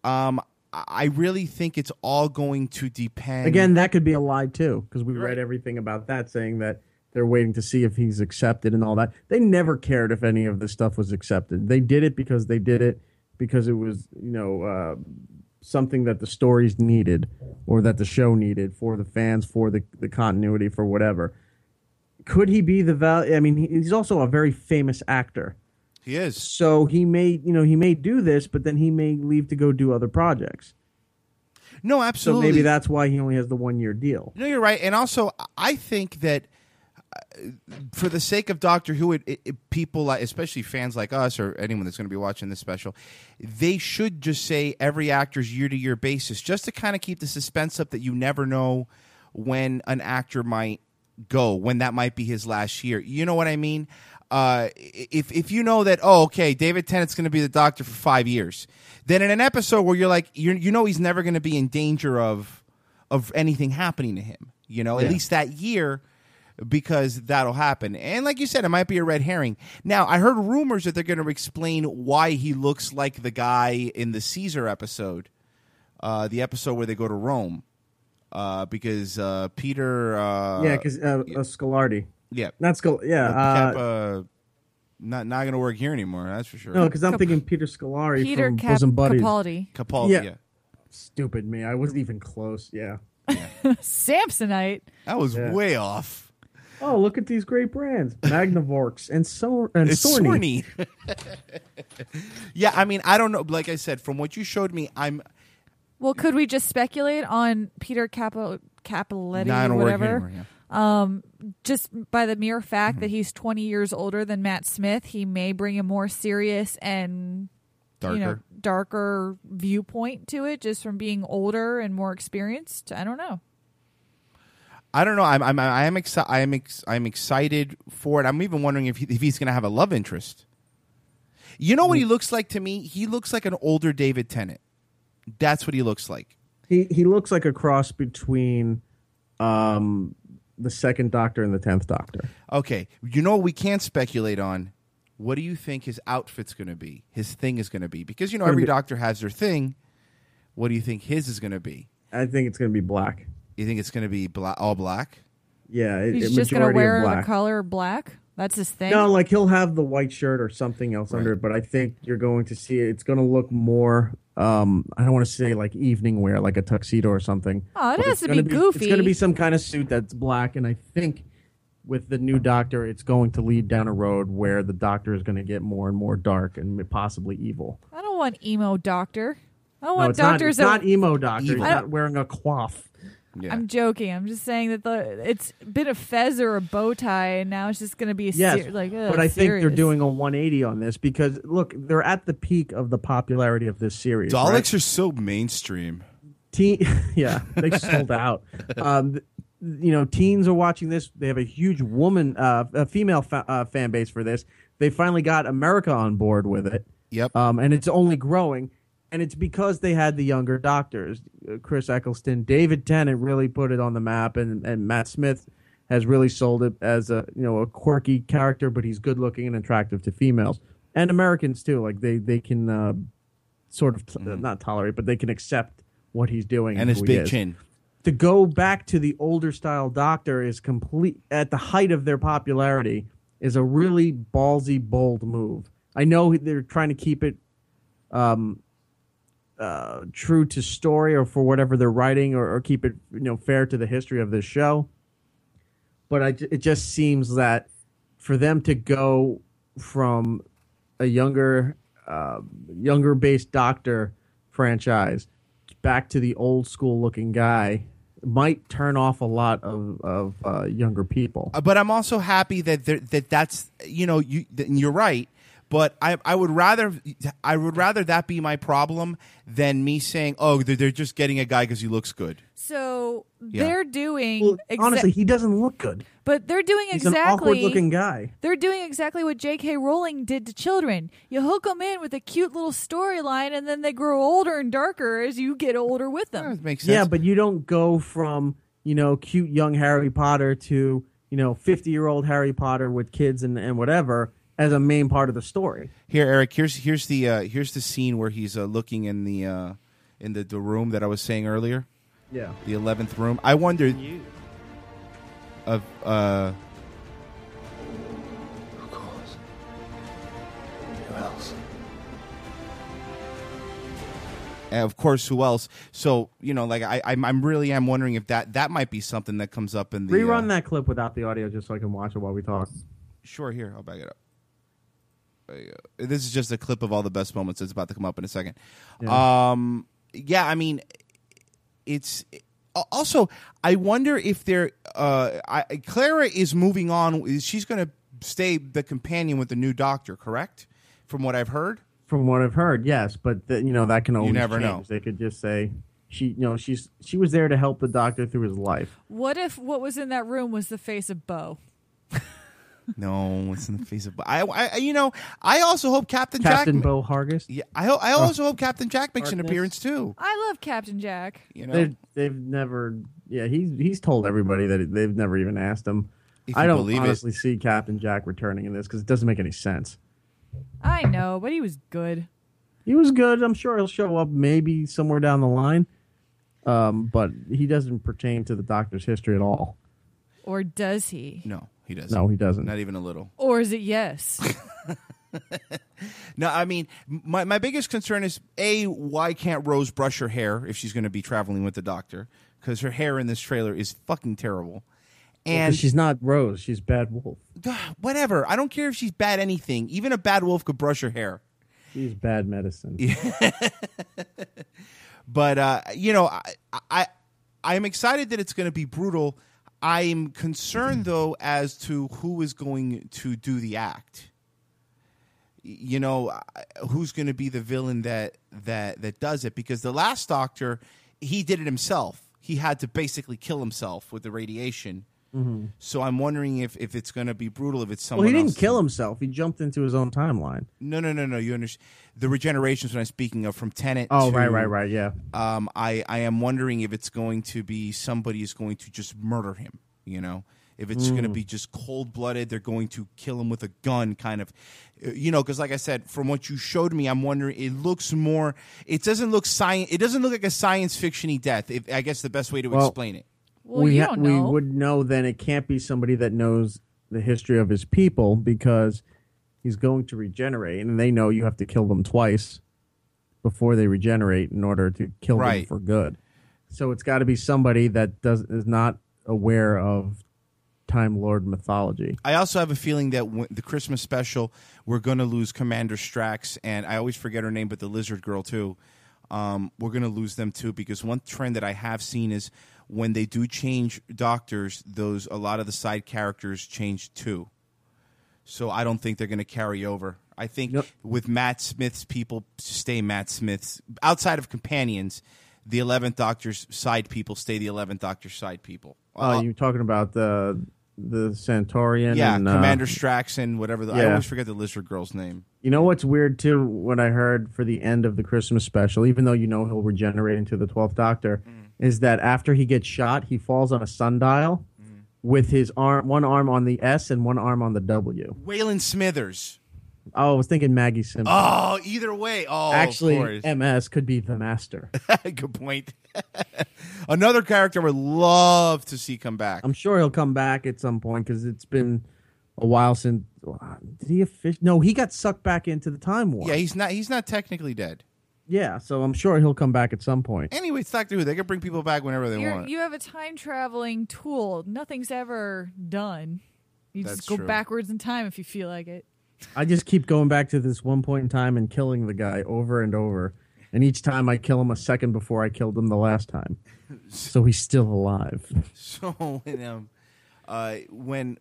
I really think it's all going to depend. Again, that could be a lie, too, because we read everything about that saying that they're waiting to see if he's accepted and all that. They never cared if any of this stuff was accepted. They did it because they did it. Because it was, something that the stories needed or that the show needed for the fans, for the continuity, for whatever. Could he be I mean, he's also a very famous actor. He is. So he may do this, but then he may leave to go do other projects. No, absolutely. So maybe that's why he only has the 1 year deal. No, you're right. And also, I think that for the sake of Doctor Who, people, especially fans like us or anyone that's going to be watching this special, they should just say every actor's year-to-year basis just to kind of keep the suspense up that you never know when an actor might go, when that might be his last year. You know what I mean? If you know that, David Tennant's going to be the Doctor for 5 years, then in an episode where you're like, he's never going to be in danger of anything happening to him, at least that year. because that'll happen. And like you said, it might be a red herring. Now, I heard rumors that they're going to explain why he looks like the guy in the Caesar episode, the episode where they go to Rome, because Peter... because Scolari. Yeah. Not Kappa, not going to work here anymore, that's for sure. No, because I'm thinking Peter Scolari Peter from Bosom Buddies. Capaldi. Yeah. Stupid me. I wasn't even close. Yeah. Samsonite. That was way off. Oh, look at these great brands. Magnavox and Sorny. Yeah, I mean, I don't know. Like I said, from what you showed me, Well, could we just speculate on Peter Capoletti I don't or work whatever? anymore, yeah. Just by the mere fact that he's 20 years older than Matt Smith, he may bring a more serious and darker viewpoint to it, just from being older and more experienced. I don't know. I'm excited for it. I'm even wondering if he's going to have a love interest. You know what he looks like to me? He looks like an older David Tennant. That's what he looks like. He looks like a cross between the second Doctor and the 10th Doctor. Okay. You know what we can't speculate on? What do you think his outfit's going to be? His thing is going to be? Because, every Doctor has their thing. What do you think his is going to be? I think it's going to be black. You think it's going to be all black? Yeah. He's just going to wear the color black? That's his thing? No, like he'll have the white shirt or something else under it, but I think you're going to see it. It's going to look more, I don't want to say like evening wear, like a tuxedo or something. Oh, it has to be goofy. It's going to be some kind of suit that's black, and I think with the new Doctor, it's going to lead down a road where the Doctor is going to get more and more dark and possibly evil. I don't want emo Doctor. I don't No, want it's doctors. Not emo Doctor. Evil. He's not wearing a coif. Yeah. I'm joking. I'm just saying that it's been a fez or a bow tie, and now it's just going to be but I think they're doing a 180 on this because look, they're at the peak of the popularity of this series. Daleks are so mainstream. They sold out. Teens are watching this. They have a huge a female fan base for this. They finally got America on board with it. Yep. And it's only growing. And it's because they had the younger Doctors, Chris Eccleston, David Tennant really put it on the map, and Matt Smith has really sold it as a quirky character, but he's good looking and attractive to females and Americans too. Like they can sort of not tolerate, but they can accept what he's doing and his big chin. To go back to the older style Doctor is complete at the height of their popularity is a really ballsy, bold move. I know they're trying to keep it true to story or for whatever they're writing or keep it fair to the history of this show, but it just seems that for them to go from a younger based Doctor franchise back to the old school looking guy might turn off a lot of younger people. But I'm also happy that that's you're right. But I would rather that be my problem than me saying, oh, they're just getting a guy because he looks good. So they're doing honestly, he doesn't look good. But they're doing He's an awkward-looking guy. They're doing exactly what J.K. Rowling did to children. You hook them in with a cute little storyline, and then they grow older and darker as you get older with them. That makes sense. Yeah, but you don't go from cute young Harry Potter to 50-year-old Harry Potter with kids and whatever as a main part of the story. Here, Eric. Here's the scene where he's looking in the room that I was saying earlier. Yeah, the 11th room. I wondered Of course. Who else? And of course, who else? So I'm really wondering if that might be something that comes up in the rerun that clip without the audio just so I can watch it while we talk. Sure, here I'll back it up. This is just a clip of all the best moments. It's about to come up in a second. Yeah. I mean, it's also. I wonder if they're. Clara is moving on. She's going to stay the companion with the new Doctor, correct? From what I've heard. From what I've heard, yes, but that can always never change. know. They could just say she was there to help the Doctor through his life. What if what was in that room was the face of Bo? No, it's in the face of. I also hope Captain Bo Hargis. Yeah, I also hope Captain Jack makes an appearance too. I love Captain Jack. They've never. Yeah, he's told everybody that they've never even asked him. If I you don't believe honestly see Captain Jack returning in this because it doesn't make any sense. I know, but he was good. He was good. I'm sure he'll show up maybe somewhere down the line. But he doesn't pertain to the Doctor's history at all. Or does he? No, he doesn't. No, he doesn't. Not even a little. Or is it yes? No, I mean, my biggest concern is, A, why can't Rose brush her hair if she's going to be traveling with the Doctor? Because her hair in this trailer is fucking terrible. And she's not Rose. She's Bad Wolf. Whatever. I don't care if she's bad anything. Even a bad wolf could brush her hair. She's bad medicine. But, I am excited that it's going to be brutal. I'm concerned, though, as to who is going to do the act. Who's going to be the villain that does it? Because the last Doctor, he did it himself. He had to basically kill himself with the radiation. Mm-hmm. So I'm wondering if it's going to be brutal, if it's someone else. Well, he didn't kill himself. He jumped into his own timeline. No. You understand. The regenerations when I'm speaking of from Tenet. Oh, right. Yeah. I am wondering if it's going to be somebody is going to just murder him, If it's going to be just cold-blooded, they're going to kill him with a gun, kind of, because like I said, from what you showed me, I'm wondering. It looks more. It doesn't look It doesn't look like a science fiction-y death. I guess the best way to explain it. Well, we don't know. We would know then it can't be somebody that knows the history of his people because he's going to regenerate, and they know you have to kill them twice before they regenerate in order to kill them for good. So it's got to be somebody that is not aware of Time Lord mythology. I also have a feeling that the Christmas special, we're going to lose Commander Strax, and I always forget her name, but the Lizard Girl too. We're going to lose them too, because one trend that I have seen is when they do change Doctors, a lot of the side characters change too. So I don't think they're going to carry over. I think with Matt Smith's people stay Matt Smith's. Outside of companions, the 11th Doctor's side people stay the 11th Doctor's side people. You're talking about the Centaurian? Yeah, and, Commander Strax and whatever. I always forget the Lizard Girl's name. You know what's weird, too, what I heard for the end of the Christmas special, even though he'll regenerate into the 12th Doctor, is that after he gets shot, he falls on a sundial with his one arm on the S and one arm on the W. Waylon Smithers. Oh, I was thinking Maggie Simpson. Oh, either way. Oh, actually, MS could be the Master. Good point. Another character I would love to see come back. I'm sure he'll come back at some point because it's been a while since. Did he No, he got sucked back into the Time War. Yeah, he's not technically dead. Yeah, so I'm sure he'll come back at some point. Anyway, it's Doctor Who. They can bring people back whenever they want. You have a time traveling tool. Nothing's ever done. You just go backwards in time if you feel like it. I just keep going back to this one point in time and killing the guy over and over. And each time I kill him a second before I killed him the last time. So he's still alive. So when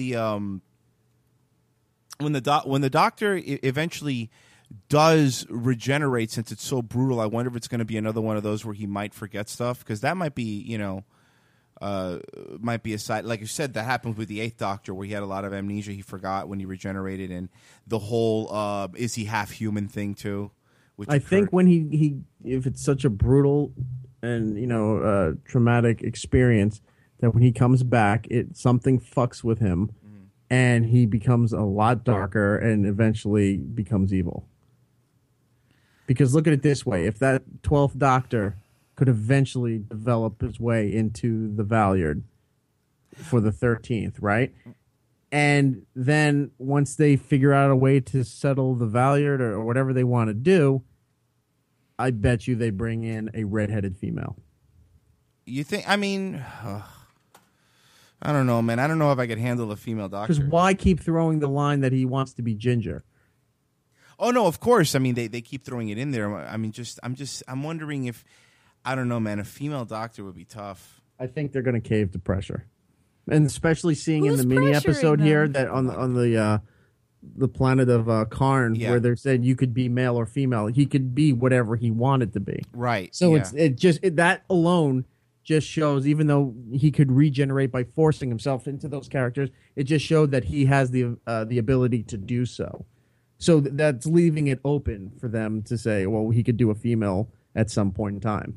the Doctor eventually does regenerate, since it's so brutal, I wonder if it's going to be another one of those where he might forget stuff, because that might be, might be a side. Like you said, that happened with the 8th Doctor, where he had a lot of amnesia. He forgot when he regenerated, and the whole is he half human thing too. Which I think when he if it's such a brutal and traumatic experience, that when he comes back, something fucks with him, and he becomes a lot darker and eventually becomes evil. Because look at it this way: if that 12th Doctor could eventually develop his way into the Valeyard for the 13th, right? And then once they figure out a way to settle the Valeyard or whatever they want to do, I bet you they bring in a redheaded female. You think? I mean, I don't know, man. I don't know if I could handle a female Doctor. Because why keep throwing the line that he wants to be ginger? Oh no, of course. I mean, they keep throwing it in there. I mean, I'm wondering if, I don't know, man. A female Doctor would be tough. I think they're going to cave to pressure, and especially seeing in the mini episode here that on the planet of Karn, where they said you could be male or female. He could be whatever he wanted to be. Right. So that alone just shows, even though he could regenerate by forcing himself into those characters, it just showed that he has the ability to do so. So that's leaving it open for them to say, well, he could do a female at some point in time.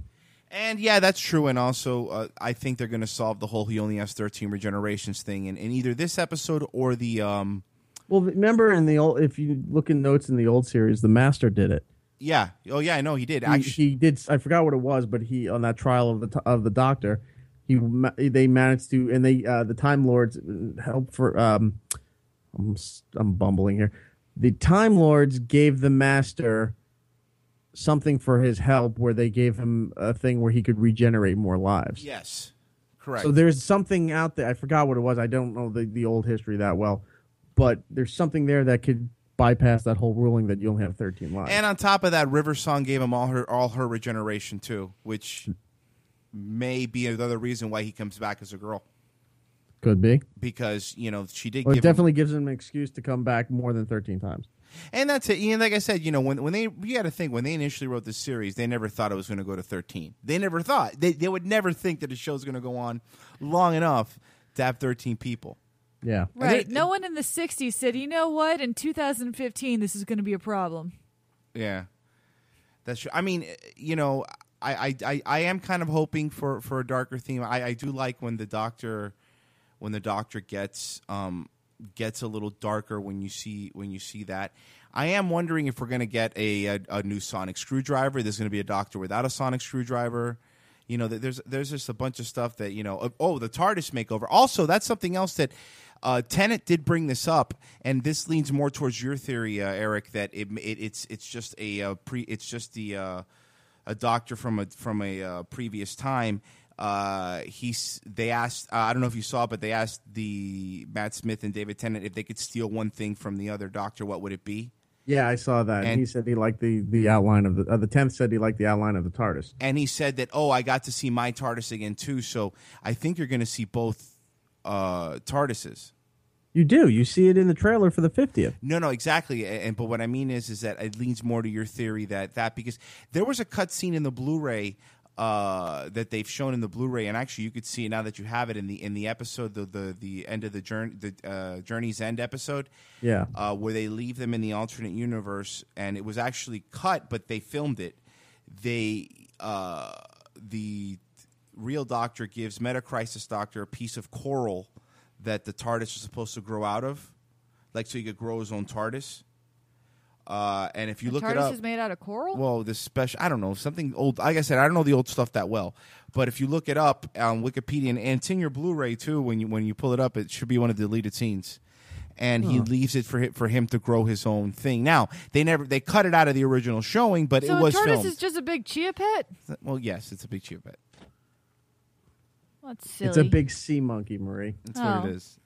And yeah, that's true. And also, I think they're going to solve the whole he only has 13 regenerations thing in either this episode or the. Well, remember in the old, if you look in notes in the old series, the Master did it. Yeah. Oh yeah, I know he did. He did. I forgot what it was, but he on that trial of the Doctor, they managed to, and they the Time Lords helped for. I'm bumbling here. The Time Lords gave the Master something for his help, where they gave him a thing where he could regenerate more lives. Yes, correct. So there's something out there. I forgot what it was. I don't know the old history that well, but there's something there that could bypass that whole ruling that you only have 13 lives. And on top of that, River Song gave him all her regeneration too, which may be another reason why he comes back as a girl. Could be, because she did. Well, it definitely gives him an excuse to come back more than 13 times. And that's it. Like I said, when they, you got to think, when they initially wrote this series, they never thought it was going to go to 13. They never thought they would never think that a show's going to go on long enough to have 13 people. Yeah. Right. No one in the 60s said, you know what, in 2015, this is going to be a problem. Yeah. That's true. I mean, I am kind of hoping for a darker theme. I do like when the Doctor gets a little darker when you see that. I am wondering if we're going to get a new sonic screwdriver. There's going to be a Doctor without a sonic screwdriver. There's just a bunch of stuff that, the TARDIS makeover. Also, that's something else that Tennant did bring this up, and this leans more towards your theory, Eric, that it's just a Doctor from a previous time. They asked, I don't know if you saw, but they asked the Matt Smith and David Tennant if they could steal one thing from the other Doctor, what would it be? Yeah, I saw that. And he said he liked the outline of the 10th said he liked the outline of the TARDIS. And he said that, I got to see my TARDIS again too. So I think you're going to see both TARDISes. You do. You see it in the trailer for the 50th. No, exactly. But what I mean is that it leans more to your theory that because there was a cut scene in the Blu-ray that they've shown in the Blu-ray, and actually you could see it now that you have it in the episode, the end of the journey, the Journey's End episode. Yeah, where they leave them in the alternate universe, and it was actually cut, but they filmed it. The real Doctor gives Metacrisis Doctor a piece of coral that the TARDIS is supposed to grow out of, like so he could grow his own TARDIS. And if you look it up, TARDIS is made out of coral. Well, this special, I don't know, something old. Like I said, I don't know the old stuff that well, but if you look it up on Wikipedia, and it's in your Blu-ray too, when you pull it up, it should be one of the deleted scenes. And he leaves it for him to grow his own thing. Now they cut it out of the original showing, but so it was TARDIS filmed. is just a big chia pet. Well, yes, it's a big chia pet. Well, that's silly. It's a big sea monkey, Marie. That's what it is.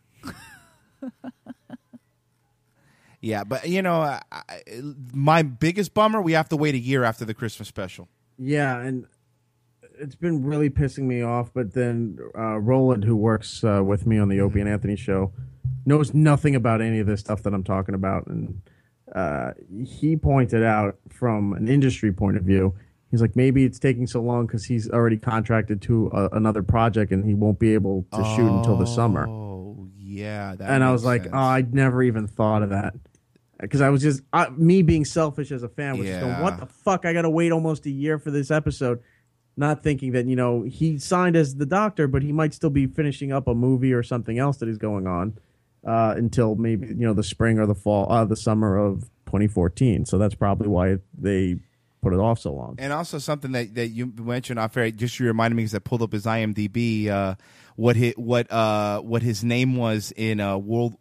Yeah, but my biggest bummer, we have to wait a year after the Christmas special. Yeah, and it's been really pissing me off. But then Roland, who works with me on the Opie and Anthony show, knows nothing about any of this stuff that I'm talking about, and he pointed out from an industry point of view, he's like, maybe it's taking so long because he's already contracted to another project, and he won't be able to shoot until the summer. Oh, yeah. And I was like, I'd never even thought of that. Because I was just, me being selfish as a fan, was just going, what the fuck? I got to wait almost a year for this episode. Not thinking that, he signed as the Doctor, but he might still be finishing up a movie or something else that is going on until maybe, the spring or the fall, the summer of 2014. So that's probably why they put it off so long. And also something that you mentioned off air, just you reminded me because I pulled up his IMDb, what his name was in World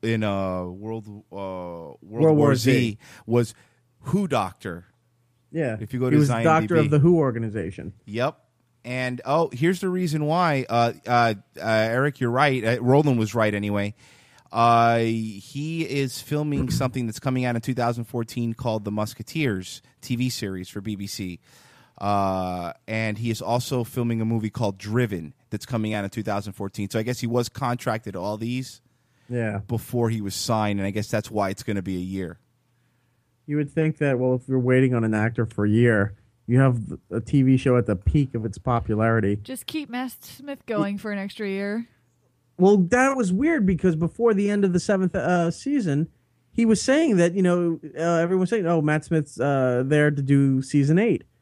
War Z was Who Doctor. Yeah, if you go to he was his IMDb. Doctor of the Who organization. Yep. And here's the reason why. Eric, you're right. Roland was right anyway. He is filming something that's coming out in 2014 called The Musketeers TV series for BBC. And he is also filming a movie called Driven that's coming out in 2014. So I guess he was contracted all these before he was signed, and I guess that's why it's going to be a year. You would think that, if you're waiting on an actor for a year, you have a TV show at the peak of its popularity. Just keep Matt Smith going for an extra year. Well, that was weird because before the end of the 7th season, he was saying that, everyone's saying, Matt Smith's there to do season 8.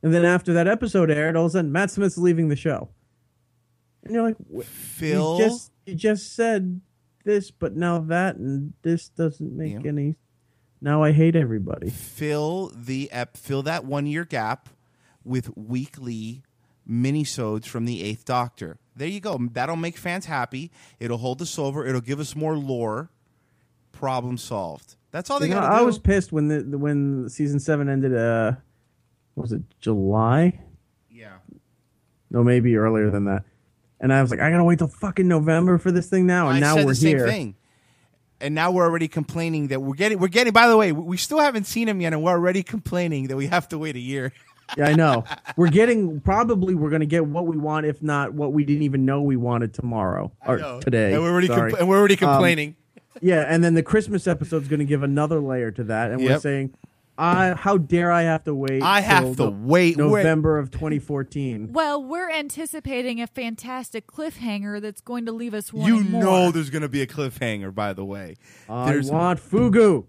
And then after that episode aired, all of a sudden Matt Smith's leaving the show. And you're like, Phil, you just said this, but now that, and this doesn't make any. Now I hate everybody. Fill that 1 year gap with weekly minisodes from the Eighth Doctor. There you go. That'll make fans happy. It'll hold us over. It'll give us more lore. Problem solved. That's all they got to do. I was pissed when season 7 ended. Was it July? Yeah. No, maybe earlier than that. And I was like, I gotta wait till fucking November for this thing now. And now we're here. Same thing. And now we're already complaining that we're getting. By the way, we still haven't seen him yet, and we're already complaining that we have to wait a year. Yeah, I know. We're going to get what we want, if not what we didn't even know we wanted tomorw or today. And we're already complaining. Yeah, and then the Christmas episode is going to give another layer to that, and we're saying, how dare I have to wait? I have to wait. November of 2014. Well, we're anticipating a fantastic cliffhanger that's going to leave us wanting more. You know there's going to be a cliffhanger, by the way. I want fugu.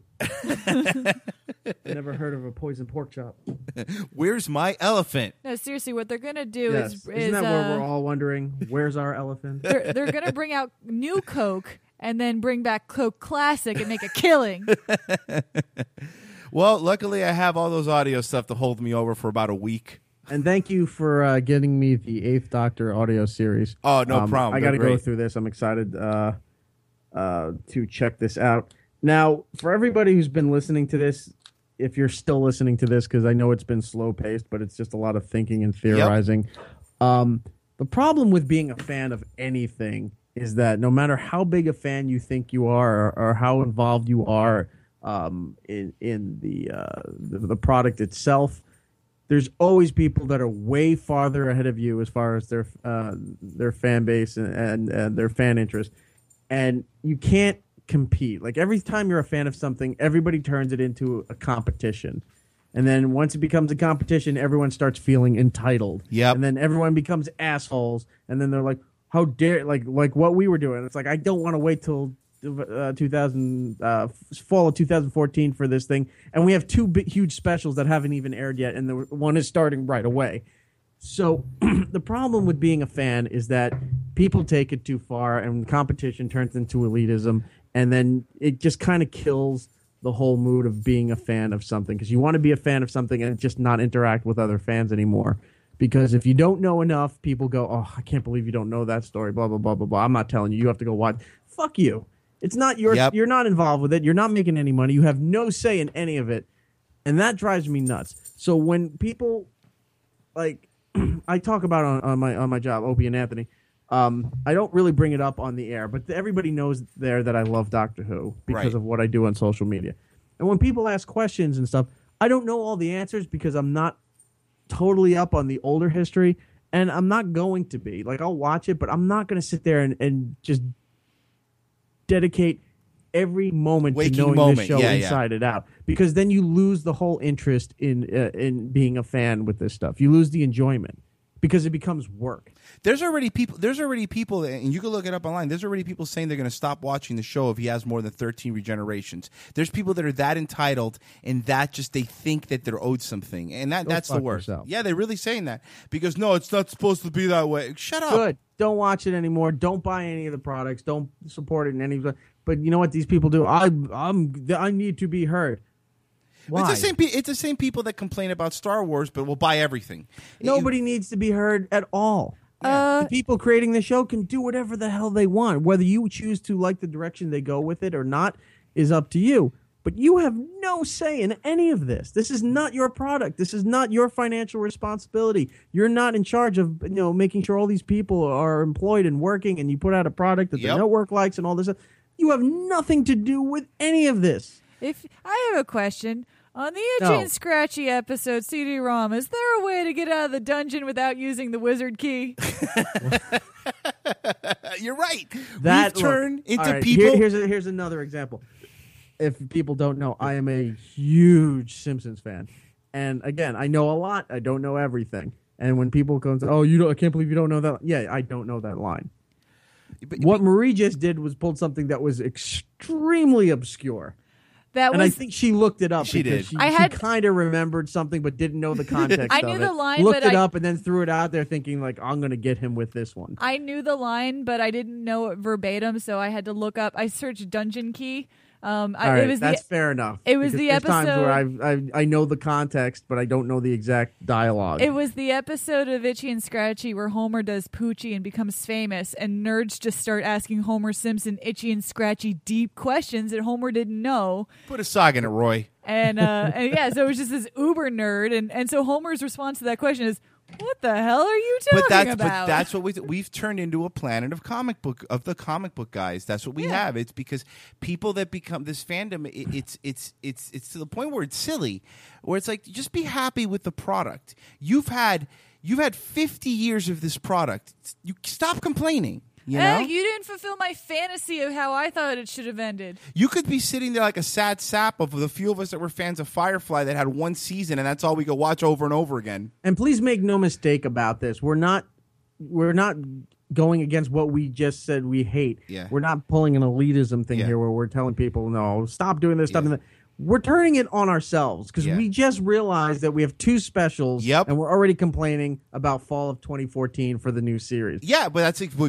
Never heard of a poisoned pork chop. Where's my elephant? No, seriously, what they're going to do is... Isn't that what we're all wondering? Where's our elephant? They're going to bring out new Coke and then bring back Coke Classic and make a killing. Well, luckily I have all those audio stuff to hold me over for about a week. And thank you for getting me the Eighth Doctor audio series. Oh, no problem. I got to go through this. I'm excited to check this out. Now, for everybody who's been listening to this, if you're still listening to this, because I know it's been slow-paced, but it's just a lot of thinking and theorizing. Yep. The problem with being a fan of anything is that no matter how big a fan you think you are or how involved you are in the product itself, there's always people that are way farther ahead of you as far as their fan base and their fan interest, and you can't compete. Like every time you're a fan of something, everybody turns it into a competition, and then once it becomes a competition, everyone starts feeling entitled. Yep. And then everyone becomes assholes, and then they're like, "How dare!" Like what we were doing. It's like I don't want to wait till fall of 2014 for this thing, and we have two huge specials that haven't even aired yet, and the one is starting right away. So the problem with being a fan is that people take it too far, and competition turns into elitism, and then it just kind of kills the whole mood of being a fan of something, because you want to be a fan of something and just not interact with other fans anymore. Because if you don't know enough, people go, "Oh, I can't believe you don't know that story, blah, blah, blah, blah, blah. I'm not telling you. You have to go watch." Fuck you. It's not yours. Yep. You're not involved with it. You're not making any money. You have no say in any of it. And that drives me nuts. So when people, like, I talk about on my job, Opie and Anthony, I don't really bring it up on the air, but everybody knows there that I love Doctor Who because of what I do on social media. And when people ask questions and stuff, I don't know all the answers because I'm not totally up on the older history, and I'm not going to be. Like, I'll watch it, but I'm not going to sit there and just dedicate every moment to knowing this show inside and out, because then you lose the whole interest in being a fan with this stuff. You lose the enjoyment because it becomes work. There's already people, and you can look it up online. There's already people saying they're going to stop watching the show if he has more than 13 regenerations. There's people that are that entitled, and that just they think that they're owed something, and that's the worst. Yourself. Yeah, they're really saying that because no, it's not supposed to be that way. Shut up. Good. Don't watch it anymore. Don't buy any of the products. Don't support it in any. But you know what these people do? I need to be heard. Why? It's the same people that complain about Star Wars, but will buy everything. Nobody needs to be heard at all. The people creating the show can do whatever the hell they want. Whether you choose to like the direction they go with it or not is up to you. But you have no say in any of this. This is not your product. This is not your financial responsibility. You're not in charge of making sure all these people are employed and working, and you put out a product that the network likes and all this stuff. You have nothing to do with any of this. If I have a question. On the Itchy and Scratchy episode, CD-ROM, is there a way to get out of the dungeon without using the wizard key? You're right. We've turned into people. Here's another example. If people don't know, I am a huge Simpsons fan. And again, I know a lot. I don't know everything. And when people come and say, I can't believe you don't know that. Yeah, I don't know that line. What Marie just did was pulled something that was extremely obscure. That and was. I think she looked it up. She because did. She kind of remembered something, but didn't know the context. I of knew it. the line, looked but it I- up, and then threw it out there, thinking like, "I'm going to get him with this one." I knew the line, but I didn't know it verbatim, so I had to look up. I searched Dungeon Key. All right, it was that's fair enough. It was because the there's times episode where I know the context, but I don't know the exact dialogue. It was the episode of Itchy and Scratchy where Homer does Poochie and becomes famous, and nerds just start asking Homer Simpson itchy and scratchy deep questions that Homer didn't know. Put a sock in it, Roy. And yeah, so it was just this uber nerd, and so Homer's response to that question is, "What the hell are you talking about?" But that's what we've turned into a planet of the comic book guys. That's what we have. It's because people that become this fandom. It's to the point where it's silly, where it's like just be happy with the product. You've had 50 years of this product. You stop complaining. You know? You didn't fulfill my fantasy of how I thought it should have ended. You could be sitting there like a sad sap of the few of us that were fans of Firefly that had one season, and that's all we could watch over and over again. And please make no mistake about this. We're not going against what we just said we hate. Yeah. We're not pulling an elitism thing here where we're telling people, no, stop doing this, stop doing that. We're turning it on ourselves because we just realized that we have 2 specials and we're already complaining about fall of 2014 for the new series. Yeah, but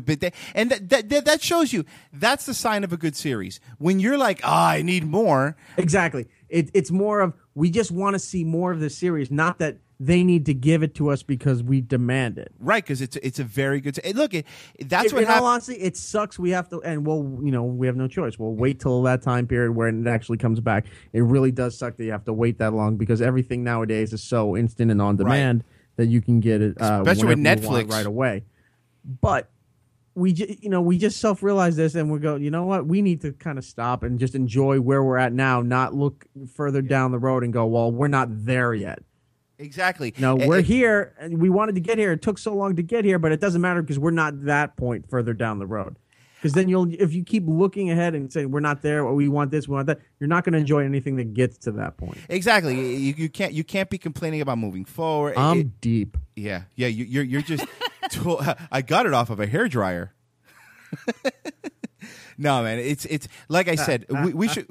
that shows you that's the sign of a good series. When you're like, I need more. Exactly. It's more of we just want to see more of the series, not that they need to give it to us because we demand it. Right, because it's a very good. Look, that's what in happened. all honesty, it sucks. We have to, and we have no choice. We'll wait till that time period where it actually comes back. It really does suck that you have to wait that long because everything nowadays is so instant and on demand that you can get it, especially with whenever you want Netflix right away. But we just self-realize this, and we go, you know what? We need to kind of stop and just enjoy where we're at now, not look further down the road and go, well, we're not there yet. Exactly. No, we're here, and we wanted to get here. It took so long to get here, but it doesn't matter because we're not that point further down the road. Because then if you keep looking ahead and saying we're not there, or we want this, we want that, you're not going to enjoy anything that gets to that point. Exactly. You can't be complaining about moving forward. I'm deep. Yeah. You're just. I got it off of a hairdryer. No, man, it's like I said, we should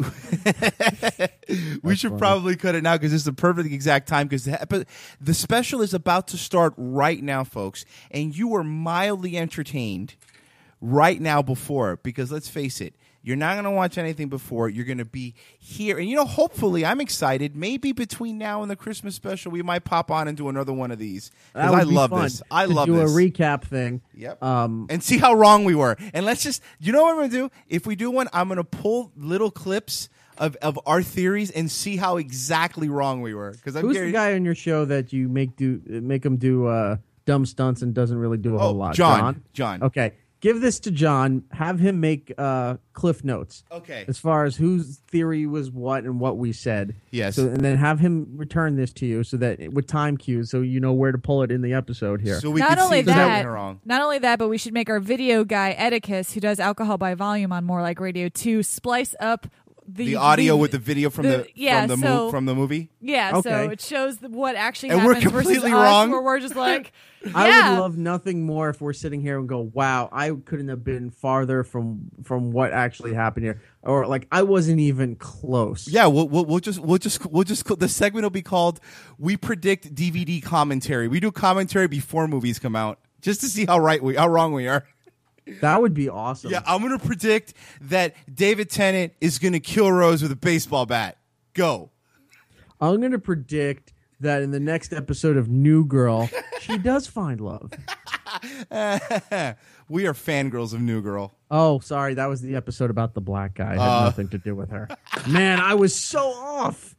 we should probably cut it now because this is the perfect exact time because the special is about to start right now, folks, and you are mildly entertained right now before it because let's face it, you're not going to watch anything before. You're going to be here, and hopefully, I'm excited. Maybe between now and the Christmas special, we might pop on and do another one of these because I love this. I love this. this. Do a recap thing. Yep. And see how wrong we were. And let's just, you know what I'm going to do? If we do one, I'm going to pull little clips of our theories and see how exactly wrong we were. Because who's the guy on your show that you make him do dumb stunts and doesn't really do a whole lot? John. Okay. Give this to John. Have him make cliff notes. Okay. As far as whose theory was what and what we said. Yes. So, and then have him return this to you so that with time cues, so you know where to pull it in the episode here. So we not only that, wrong. Not only that, but we should make our video guy Edicus, who does Alcohol by Volume on More Like Radio 2, splice up the audio with the video from the movie. Yeah, okay. so it shows what actually and happens we're completely versus wrong. us, where we're just like, I would love nothing more if we're sitting here and go, "Wow, I couldn't have been farther from what actually happened here," or like I wasn't even close. Yeah, we'll just the segment will be called "We Predict DVD Commentary." We do commentary before movies come out, just to see how wrong we are. That would be awesome. Yeah, I'm going to predict that David Tennant is going to kill Rose with a baseball bat. Go. I'm going to predict that in the next episode of New Girl, she does find love. We are fangirls of New Girl. Oh, sorry. That was the episode about the black guy. It had nothing to do with her. Man, I was so off.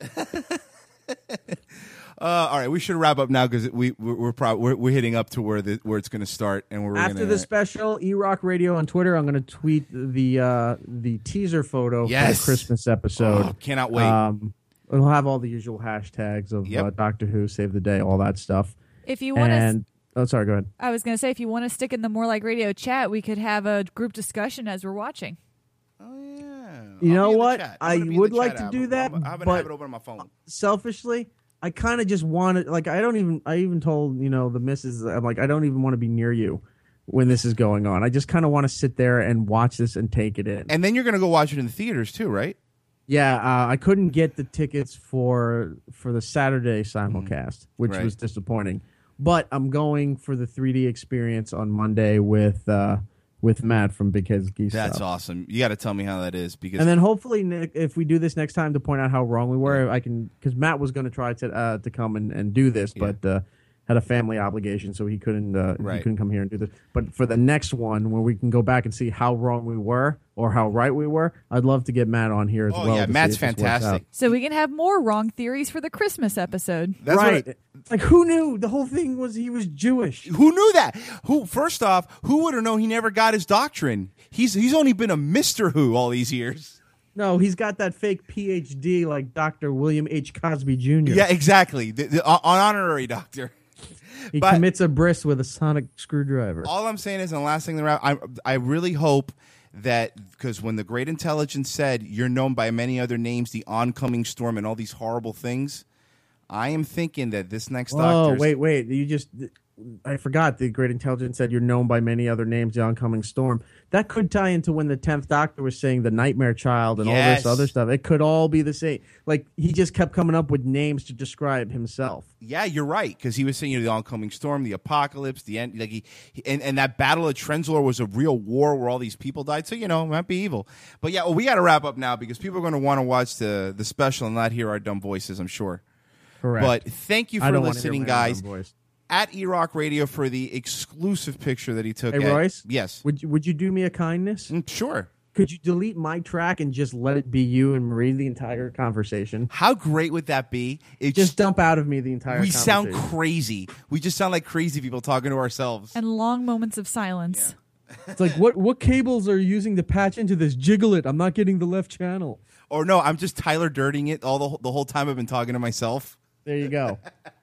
All right, we should wrap up now because we're hitting up to where it's going to start, and we're after the special E-Rock Radio on Twitter. I'm going to tweet the teaser photo for the Christmas episode. Oh, cannot wait. It'll have all the usual hashtags of Doctor Who, Save the Day, all that stuff. If you want to, sorry, go ahead. I was going to say if you want to stick in the More Like Radio chat, we could have a group discussion as we're watching. Oh yeah. You know what? I would like to do that, I'm going to but have it open on my phone. Selfishly, I kind of just want to, like, I even told, the missus, I'm like, I don't even want to be near you when this is going on. I just kind of want to sit there and watch this and take it in. And then you're going to go watch it in the theaters too, right? Yeah, I couldn't get the tickets for the Saturday simulcast, which Right. was disappointing. But I'm going for the 3D experience on Monday with Matt from Big Heads Geese. That's Stuff. awesome. You got to tell me how that is because And then hopefully, Nick, if we do this next time to point out how wrong we were, I can, because Matt was going to try to come and do this, but had a family obligation, so he couldn't Right. he couldn't come here and do this. But for the next one, where we can go back and see how wrong we were or how right we were, I'd love to get Matt on here as well. yeah, to Matt's see if this works fantastic. out. So we can have more wrong theories for the Christmas episode. That's right. what It's like, who knew? The whole thing was he was Jewish. Who knew that? First off, who would have known he never got his doctrine? He's only been a Mr. Who all these years. No, he's got that fake PhD like Dr. William H. Cosby Jr. Yeah, exactly. The honorary doctor. He but- commits a bris with a sonic screwdriver. All I'm saying is, and the last thing, I really hope that, because when the Great Intelligence said you're known by many other names, the oncoming storm, and all these horrible things, I am thinking that this next Oh, Doctor. wait. I forgot the Great Intelligence said you're known by many other names, the oncoming storm. That could tie into when the 10th Doctor was saying the Nightmare Child and all Yes. this other stuff. It could all be the same. Like, he just kept coming up with names to describe himself. Yeah, you're right, because he was saying the oncoming storm, the apocalypse, the end. Like and that battle of Trenzalore was a real war where all these people died. So it might be evil. But yeah, we got to wrap up now because people are going to want to watch the special and not hear our dumb voices, I'm sure. Correct. But thank you I for don't wanna hear listening, my own guys. dumb voice. At E-Rock Radio for the exclusive picture that he took. Hey, Royce? Yes. Would you do me a kindness? Sure. Could you delete my track and just let it be you and Marie the entire conversation? How great would that be? Just dump out of me the entire We sound conversation. crazy. We just sound like crazy people talking to ourselves. And long moments of silence. It's like, what cables are you using to patch into this? Jiggle it. I'm not getting the left channel. Or no, I'm just Tyler Dirting it all the whole time I've been talking to myself. There you go.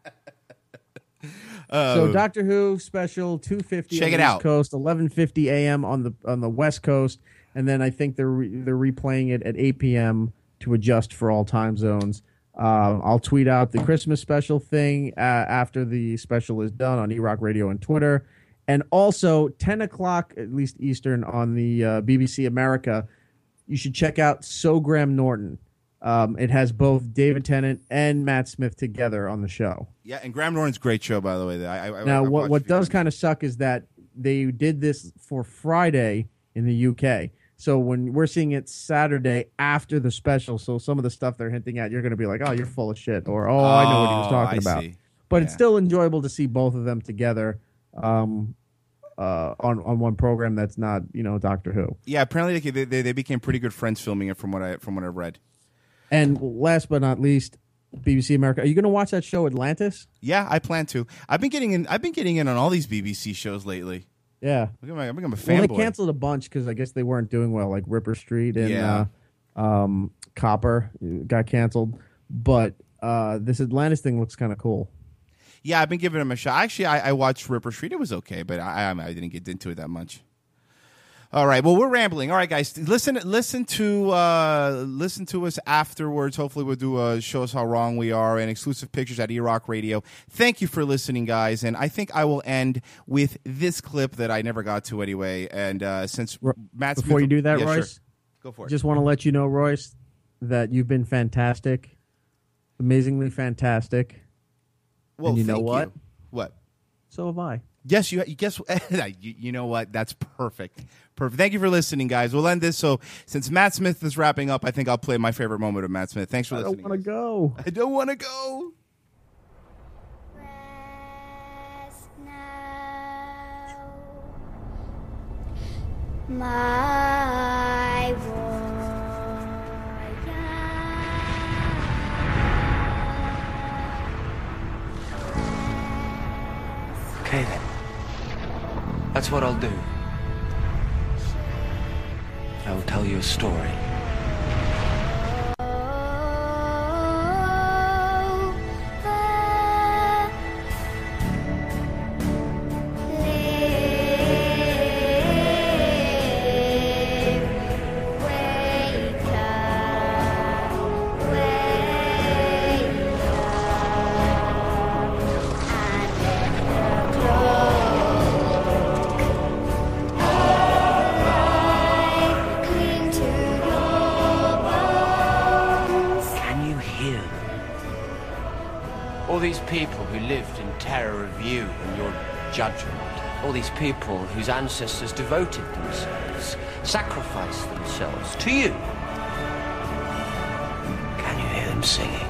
So Doctor Who special 2:50 Check on it the out. East Coast, 11:50 a.m. on the West Coast, and then I think they're replaying it at 8 p.m. to adjust for all time zones. I'll tweet out the Christmas special thing after the special is done on E-Rock Radio and Twitter, and also 10 o'clock at least Eastern on the BBC America. You should check out So Graham Norton. It has both David Tennant and Matt Smith together on the show. Yeah, and Graham Norton's great show, by the way. Now, what does kind of suck is that they did this for Friday in the UK. So when we're seeing it Saturday after the special, so some of the stuff they're hinting at, you're going to be like, oh, you're full of shit, or oh, I know what he was talking I about. see. But Yeah. it's still enjoyable to see both of them together on one program that's not, Doctor Who. Yeah, apparently they became pretty good friends filming it from what I've read. And last but not least, BBC America. Are you going to watch that show Atlantis? Yeah, I plan to. I've been getting in on all these BBC shows lately. Yeah. I've become a Well, fanboy. they canceled a bunch because I guess they weren't doing well, like Ripper Street and Yeah. Copper got canceled. But this Atlantis thing looks kind of cool. Yeah, I've been giving them a shot. Actually, I watched Ripper Street. It was okay, but I didn't get into it that much. All right. Well, we're rambling. All right, guys, listen to us afterwards. Hopefully, we'll do show us how wrong we are and exclusive pictures at E-Rock Radio. Thank you for listening, guys. And I think I will end with this clip that I never got to anyway. And since Matt, Before you do that, Yeah, Royce, sure. Go for it. just want to let you know, Royce, that you've been fantastic, amazingly fantastic. Well, and you know thank what? you. What? So have I. Yes, you guess. You know what? That's perfect. Perfect. Thank you for listening, guys. We'll end this. So, since Matt Smith is wrapping up, I think I'll play my favorite moment of Matt Smith. Thanks for listening. I don't want to go. I don't want to go. My Okay then. That's what I'll do. I will tell you a story. cling to your people who lived in terror of you and your judgment. All these people whose ancestors devoted themselves, sacrificed themselves to you. Can you hear them singing?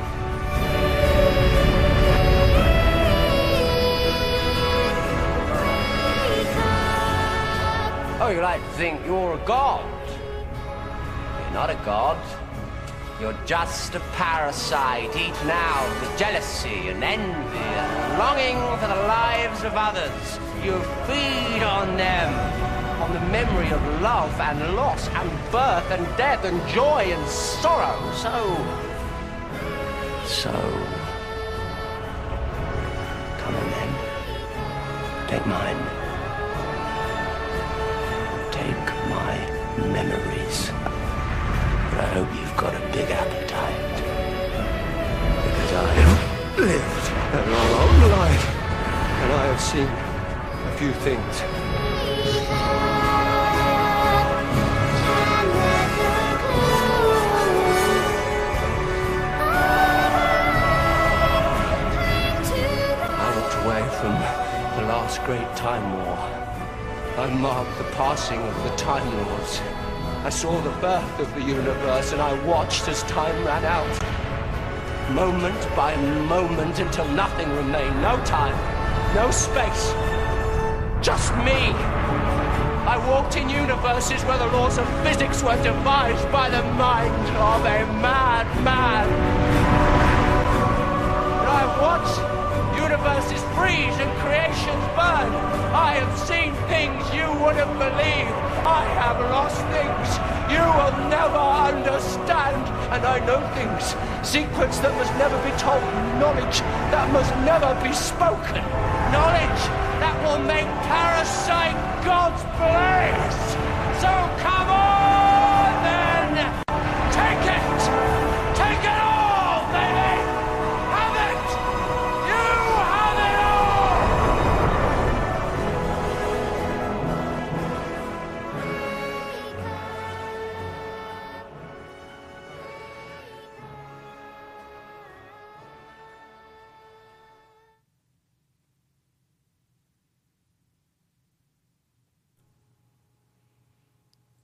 Oh, you like to think you're a god. You're not a god. You're just a parasite eaten out with jealousy and envy and longing for the lives of others. You feed on them, on the memory of love and loss and birth and death and joy and sorrow. So, come on then, take mine. Take my memories. But I hope you've got a big appetite. Because I have lived a long life, and I have seen a few things. I walked away from the last great Time War. I marked the passing of the Time Lords. I saw the birth of the universe, and I watched as time ran out. Moment by moment until nothing remained. No time, no space. Just me. I walked in universes where the laws of physics were devised by the mind of a madman. And I've watched universes freeze and creations burn. I have seen things you wouldn't believe. I have lost things you will never understand. And I know things, secrets that must never be told, knowledge that must never be spoken, knowledge that will make Parasite God's place. So come on!